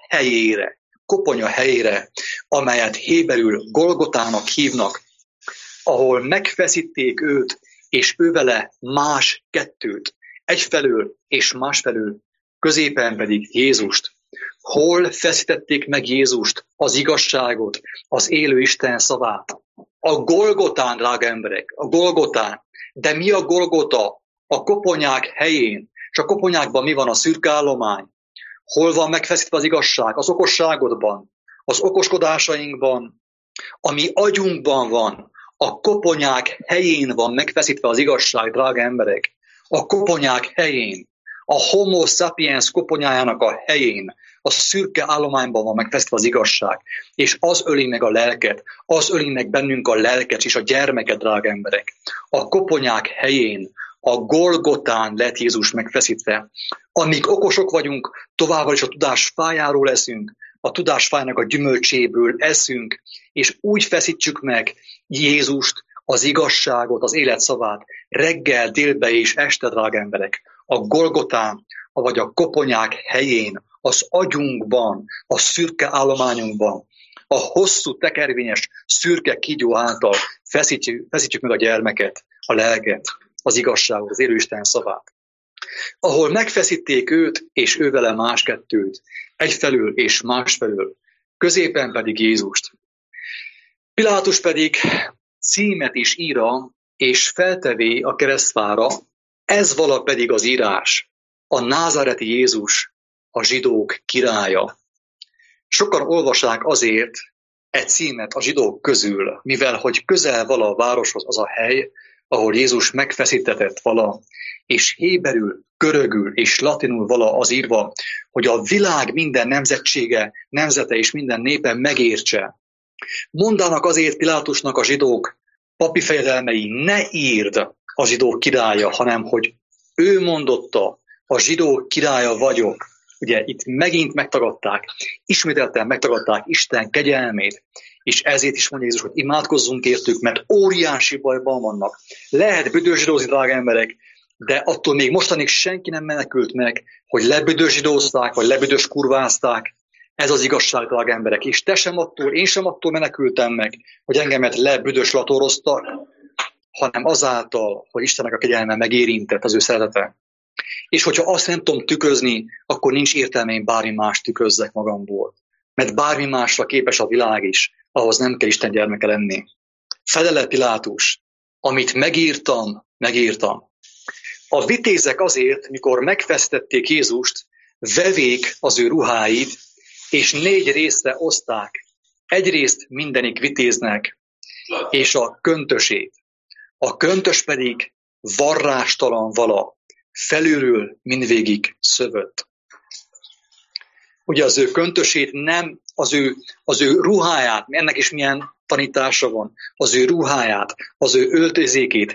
helyére, amelyet héberül Golgotának hívnak, ahol megfeszíték őt, és ővele más kettőt, egyfelől és másfelől, középen pedig Jézust. Hol feszítették meg Jézust, az igazságot, az élő Isten szavát? A Golgotán, drága emberek, a Golgotán. De mi a Golgota? A koponyák helyén. És a koponyákban mi van? A szürke állomány. Hol van megfeszítve az igazság? Az okosságodban, az okoskodásainkban, ami agyunkban van. A koponyák helyén van megfeszítve az igazság, drága emberek. A koponyák helyén. A homo sapiens koponyájának a helyén. A szürke állományban van megfeszítve az igazság. És az öli meg a lelket. Az öli meg bennünk a lelket és a gyermeket, drága emberek. A koponyák helyén, a Golgotán lett Jézus megfeszítve. Amíg okosok vagyunk, továbbra is a tudás fájáról eszünk, a tudás fájának a gyümölcséből eszünk, és úgy feszítsük meg Jézust, az igazságot, az élet szavát, reggel, délbe és este, drága emberek. A Golgotán, vagy a koponyák helyén, az agyunkban, a szürke állományunkban, a hosszú tekervényes szürke kígyó által feszítjük meg a gyermeket, a lelket, az igazságot, az élő Isten szavát. Ahol megfeszíték őt, és ővele más kettőt, egyfelől és másfelől, középen pedig Jézust. Pilátus pedig címet is íra, és feltevé a keresztfára, ez vala pedig az írás, a názáreti Jézus, a zsidók királya. Sokan olvassák azért címet a zsidók közül, mivel hogy közel vala a városhoz az a hely, ahol Jézus megfeszítetett vala, és héberül, görögül és latinul vala az írva, hogy a világ minden nemzetsége, nemzete és minden népe megértse. Mondanak azért Pilátusnak a zsidók papi fejedelmei, ne írd a zsidók királya, hanem hogy ő mondotta, a zsidók királya vagyok. Ugye itt megint megtagadták, ismételten megtagadták Isten kegyelmét, és ezért is mondja Jézus, hogy imádkozzunk értük, mert óriási bajban vannak. Lehet büdösdózni, drága emberek, de attól még mostanig senki nem menekült meg, hogy lebüdösdózták, vagy lebüdös kurvázták. Ez az igazság, drága emberek. És te sem attól, én sem attól menekültem meg, hogy engemet lebüdös latoroztak, hanem azáltal, hogy Istennek a kegyelme megérintett, az ő szeretete. És hogyha azt nem tudom tükrözni, akkor nincs értelme, én bármi más tükrözzek magamból. Mert bármi másra képes a világ is, ahhoz nem kell Isten gyermeke lenni. Fedele Pilátus, amit megírtam. A vitézek azért, mikor megfesztették Jézust, vevék az ő ruháit, és 4 részre oszták. Egyrészt mindenik vitéznek, és a köntösét. A köntös pedig varrástalan vala, felülről mindvégig szövött. Ugye az ő köntösét nem, az ő ruháját, ennek is milyen tanítása van, az ő ruháját, az ő öltözékét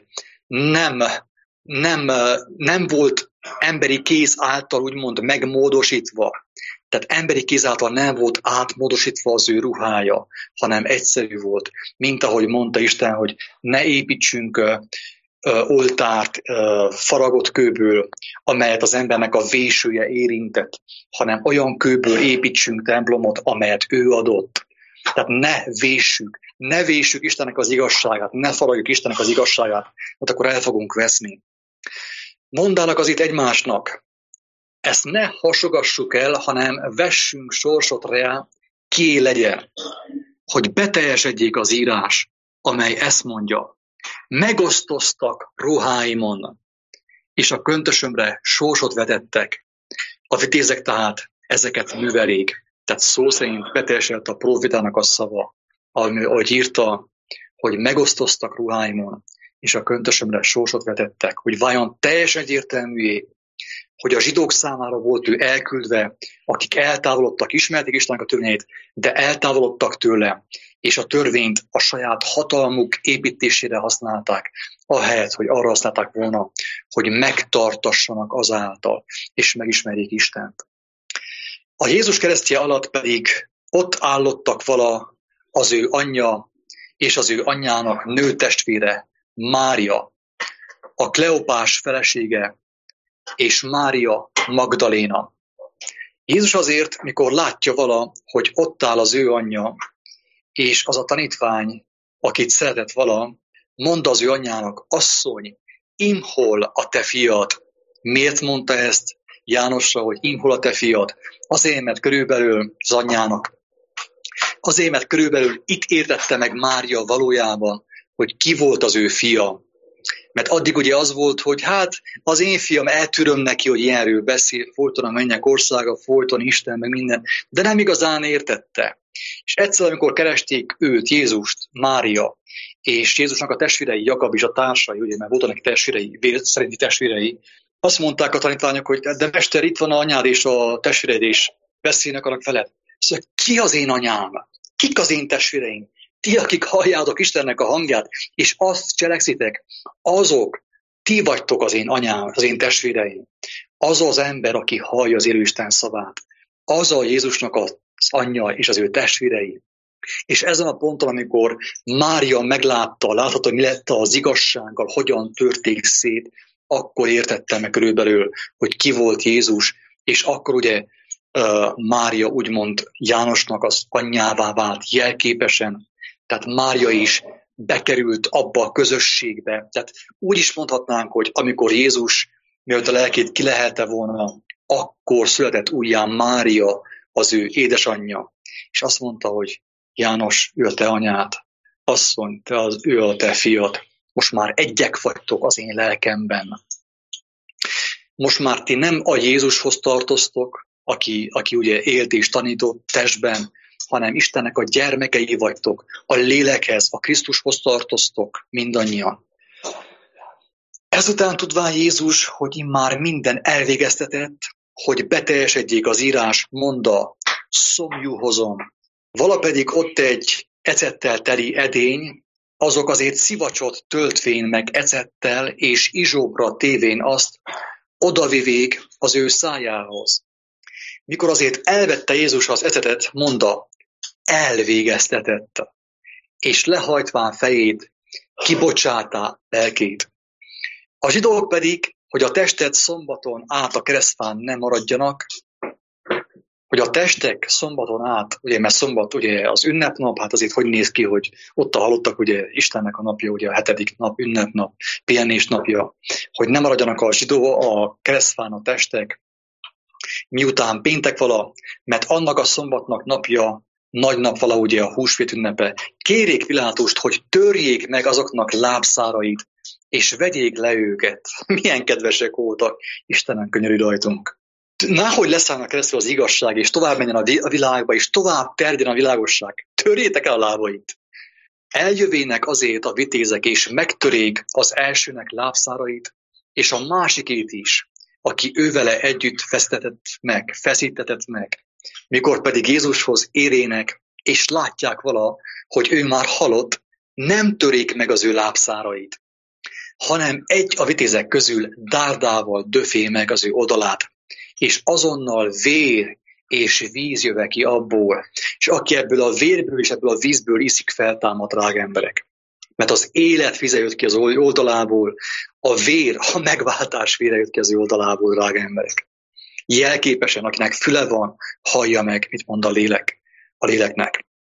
nem volt emberi kéz által úgymond megmódosítva. Tehát emberi kéz által nem volt átmódosítva az ő ruhája, hanem egyszerű volt. Mint ahogy mondta Isten, hogy ne építsünk oltárt faragott kőből, amelyet az embernek a vésője érintett, hanem olyan kőből építsünk templomot, amelyet ő adott. Tehát ne véssük Istennek az igazságát, ne faragjuk Istennek az igazságát, mert akkor el fogunk veszni. Mondának az itt egymásnak, ezt ne hasogassuk el, hanem vessünk sorsot rá, kié legyen, hogy beteljesedjék az írás, amely ezt mondja. Megosztoztak ruháimon, és a köntösömre sorsot vetettek. A vitézek tehát ezeket művelik. Tehát szó szerint beteljesedett a prófétának a szava, ahogy írta, hogy megosztoztak ruháimon, és a köntösömre sorsot vetettek, hogy váljon teljesen egyértelművé, hogy a zsidók számára volt ő elküldve, akik eltávolodtak, ismerték Istennek a törvényét, de eltávolodtak tőle, és a törvényt a saját hatalmuk építésére használták, ahelyett, hogy arra használták volna, hogy megtartassanak azáltal, és megismerjék Istent. A Jézus keresztje alatt pedig ott állottak vala az ő anyja és az ő anyjának nőtestvére, Mária, a Kleopás felesége, és Mária Magdaléna. Jézus azért, mikor látja vala, hogy ott áll az ő anyja, és az a tanítvány, akit szeretett vala, mondta az ő anyjának, asszony, imhol a te fiad. Miért mondta ezt Jánosra, hogy imhol a te fiad? Azért, mert körülbelül az anyjának. Azért, mert körülbelül itt értette meg Mária valójában, hogy ki volt az ő fia. Mert addig ugye az volt, hogy hát az én fiam, eltűröm neki, hogy ilyenről beszél, folyton a mennyek országa, folyton Isten, meg minden, de nem igazán értette. És egyszer, amikor keresték őt, Jézust, Mária, és Jézusnak a testvérei, Jakab és a társai, ugye, mert voltak neki testvérei, vér szerinti testvérei, azt mondták a tanítványok, hogy de mester, itt van a anyád és a testvéred, és beszélnek annak veled. Szóval ki az én anyám? Kik az én testvéreim? Ti, akik halljátok Istennek a hangját, és azt cselekszitek, azok, ti vagytok az én anyám, az én testvéreim. Az az ember, aki hallja az élő Isten szavát. Az a Jézusnak az anyja és az ő testvérei. És ezen a ponton, amikor Mária meglátta, láthatta, hogy mi lett az igazsággal, hogyan törték szét, akkor értette meg körülbelül, hogy ki volt Jézus, és akkor ugye Mária úgymond Jánosnak az anyjává vált jelképesen, tehát Mária is bekerült abba a közösségbe. Tehát úgy is mondhatnánk, hogy amikor Jézus, mielőtt a lelkét kilehelte volna, akkor született újjá Mária, az ő édesanyja. És azt mondta, hogy János, ő a te anyád, asszony, ő a te fiad. Most már egyek vagytok az én lelkemben. Most már ti nem a Jézushoz tartoztok, aki ugye élt és tanított testben, hanem Istennek a gyermekei vagytok, a lélekhez, a Krisztushoz tartoztok mindannyian. Ezután tudván Jézus, hogy immár minden elvégeztetett, hogy beteljesedjék az írás, mondta, szomjú hozom. Vala pedig ott egy ecettel teli edény, azok azért szivacsot töltvén meg ecettel, és izsóbra tévén azt odavivék az ő szájához. Mikor azért elvette Jézus az ecetet, mondta, elvégeztetett, és lehajtván fejét, kibocsátá lelkét. A zsidók pedig, hogy a testet szombaton át a keresztfán nem maradjanak, hogy a testek szombaton át, ugye, mert szombat ugye az ünnepnap, hát azért hogy néz ki, hogy ott a halottak, ugye Istennek a napja, ugye a 7. nap, ünnepnap, pihenés napja, hogy nem maradjanak a zsidó a keresztfán a testek, miután péntek vala, mert annak a szombatnak napja, nagy nap vala ugye a húsvét ünnepe, kérjék Pilátust, hogy törjék meg azoknak lábszárait, és vegyék le őket. Milyen kedvesek voltak, Istenem, könyörülj rajtunk. Náhogy leszállnak keresztül az igazság, és tovább menjen a világba, és tovább terjedjen a világosság. Törjétek el a lábait. Eljövének azért a vitézek, és megtörék az elsőnek lábszárait, és a másikét is, aki ővele együtt feszítetett meg. Mikor pedig Jézushoz érének, és látják vala, hogy ő már halott, nem törék meg az ő lábszárait, hanem egy a vitézek közül dárdával döfé meg az ő oldalát, és azonnal vér és víz jöve ki abból, és aki ebből a vérből és ebből a vízből iszik, feltámad, drága emberek. Mert az élet vize jött ki az oldalából, a vér, a megváltás vére jött ki az oldalából, drága emberek. Jelképesen, akinek füle van, hallja meg, mit mond a léleknek.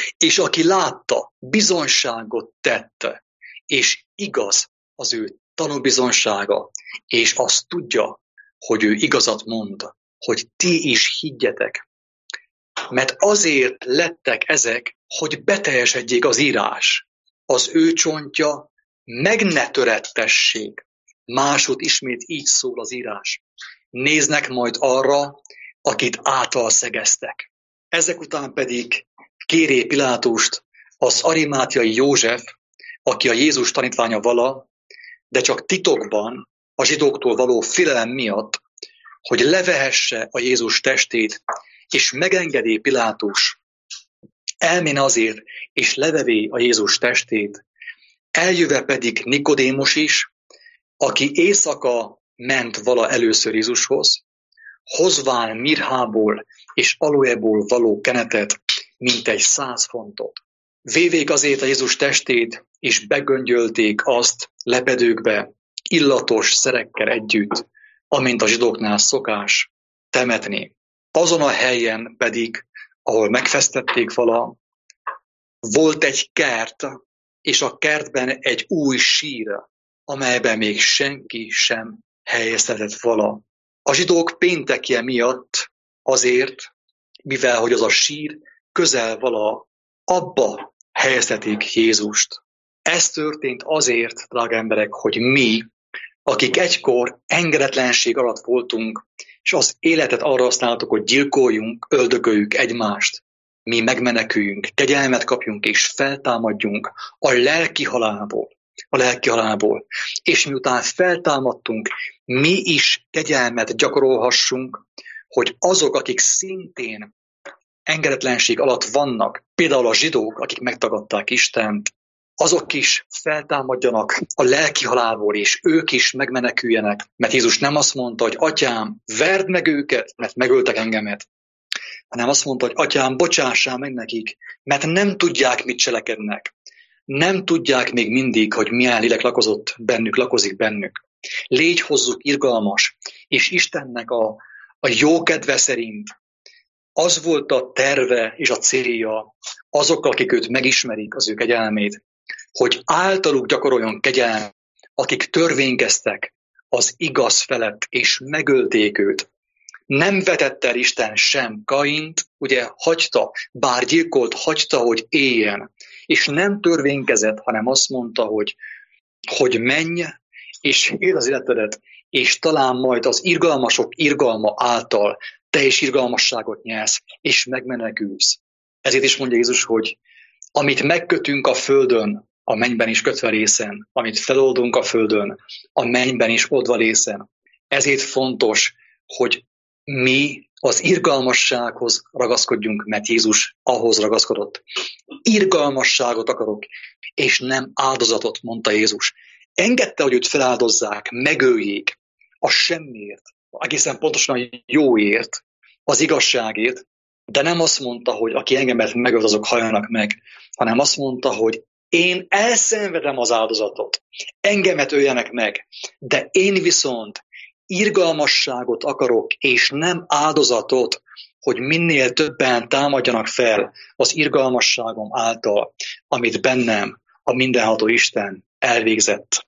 És aki látta, bizonyságot tette, és igaz az ő tanúbizonysága, és azt tudja, hogy ő igazat mond, hogy ti is higgyetek. Mert azért lettek ezek, hogy beteljesedjék az írás. Az ő csontja meg ne törettessék. Másod ismét így szól az írás. Néznek majd arra, akit által szegeztek. Ezek után pedig kéré Pilátust az arimátiai József, aki a Jézus tanítványa vala, de csak titokban a zsidóktól való félelem miatt, hogy levehesse a Jézus testét, és megengedi Pilátus, elmén azért, és levevé a Jézus testét, eljöve pedig Nikodémus is, aki éjszaka ment vala először Jézushoz, hozván mirhából és aloeból való kenetet, mintegy 100 fontot. Vévék azért a Jézus testét, és begöngyölték azt lepedőkbe, illatos szerekkel együtt, amint a zsidóknál szokás temetni. Azon a helyen pedig, ahol megfesztették vala, volt egy kert, és a kertben egy új sír, amelyben még senki sem helyeztetett vala. A zsidók péntekje miatt azért, mivel hogy az a sír közel vala, abba helyeztetik Jézust. Ez történt azért, drága emberek, hogy mi, akik egykor engedetlenség alatt voltunk, és az életet arra használtuk, hogy gyilkoljunk, öldököljük egymást, mi megmeneküljünk, kegyelmet kapjunk és feltámadjunk a lelki halálból. És miután feltámadtunk, mi is kegyelmet gyakorolhassunk, hogy azok, akik szintén engedetlenség alatt vannak, például a zsidók, akik megtagadták Istent, azok is feltámadjanak a lelki halálból, és ők is megmeneküljenek. Mert Jézus nem azt mondta, hogy Atyám, verd meg őket, mert megöltek engemet, hanem azt mondta, hogy Atyám, bocsássál meg nekik, mert nem tudják, mit cselekednek. Nem tudják még mindig, hogy milyen lélek lakozik bennük. Légy hozzuk irgalmas, és Istennek a jó kedve szerint az volt a terve és a célja azokkal, akik őt megismerik, az ő kegyelmét, hogy általuk gyakoroljon kegyelmet, akik törvénykeztek az igaz felett, és megölték őt. Nem vetett el Isten sem Kaint, ugye hagyta, bár gyilkolt, hagyta, hogy éljen. És nem törvénykezett, hanem azt mondta, hogy menj, és éld az életedet, és talán majd az irgalmasok irgalma által te is irgalmasságot nyersz, és megmenekülsz. Ezért is mondja Jézus, hogy amit megkötünk a földön, a mennyben is kötve lészen, amit feloldunk a földön, a mennyben is oldva lészen. Ezért fontos, hogy mi az irgalmassághoz ragaszkodjunk, mert Jézus ahhoz ragaszkodott. Irgalmasságot akarok, és nem áldozatot, mondta Jézus. Engedte, hogy őt feláldozzák, megöljék a semmiért, egészen pontosan a jóért, az igazságért, de nem azt mondta, hogy aki engemet megölt, azok halljanak meg, hanem azt mondta, hogy én elszenvedem az áldozatot, engemet öljenek meg, de én viszont irgalmasságot akarok, és nem áldozatot, hogy minél többen támadjanak fel az irgalmasságom által, amit bennem a mindenható Isten elvégzett.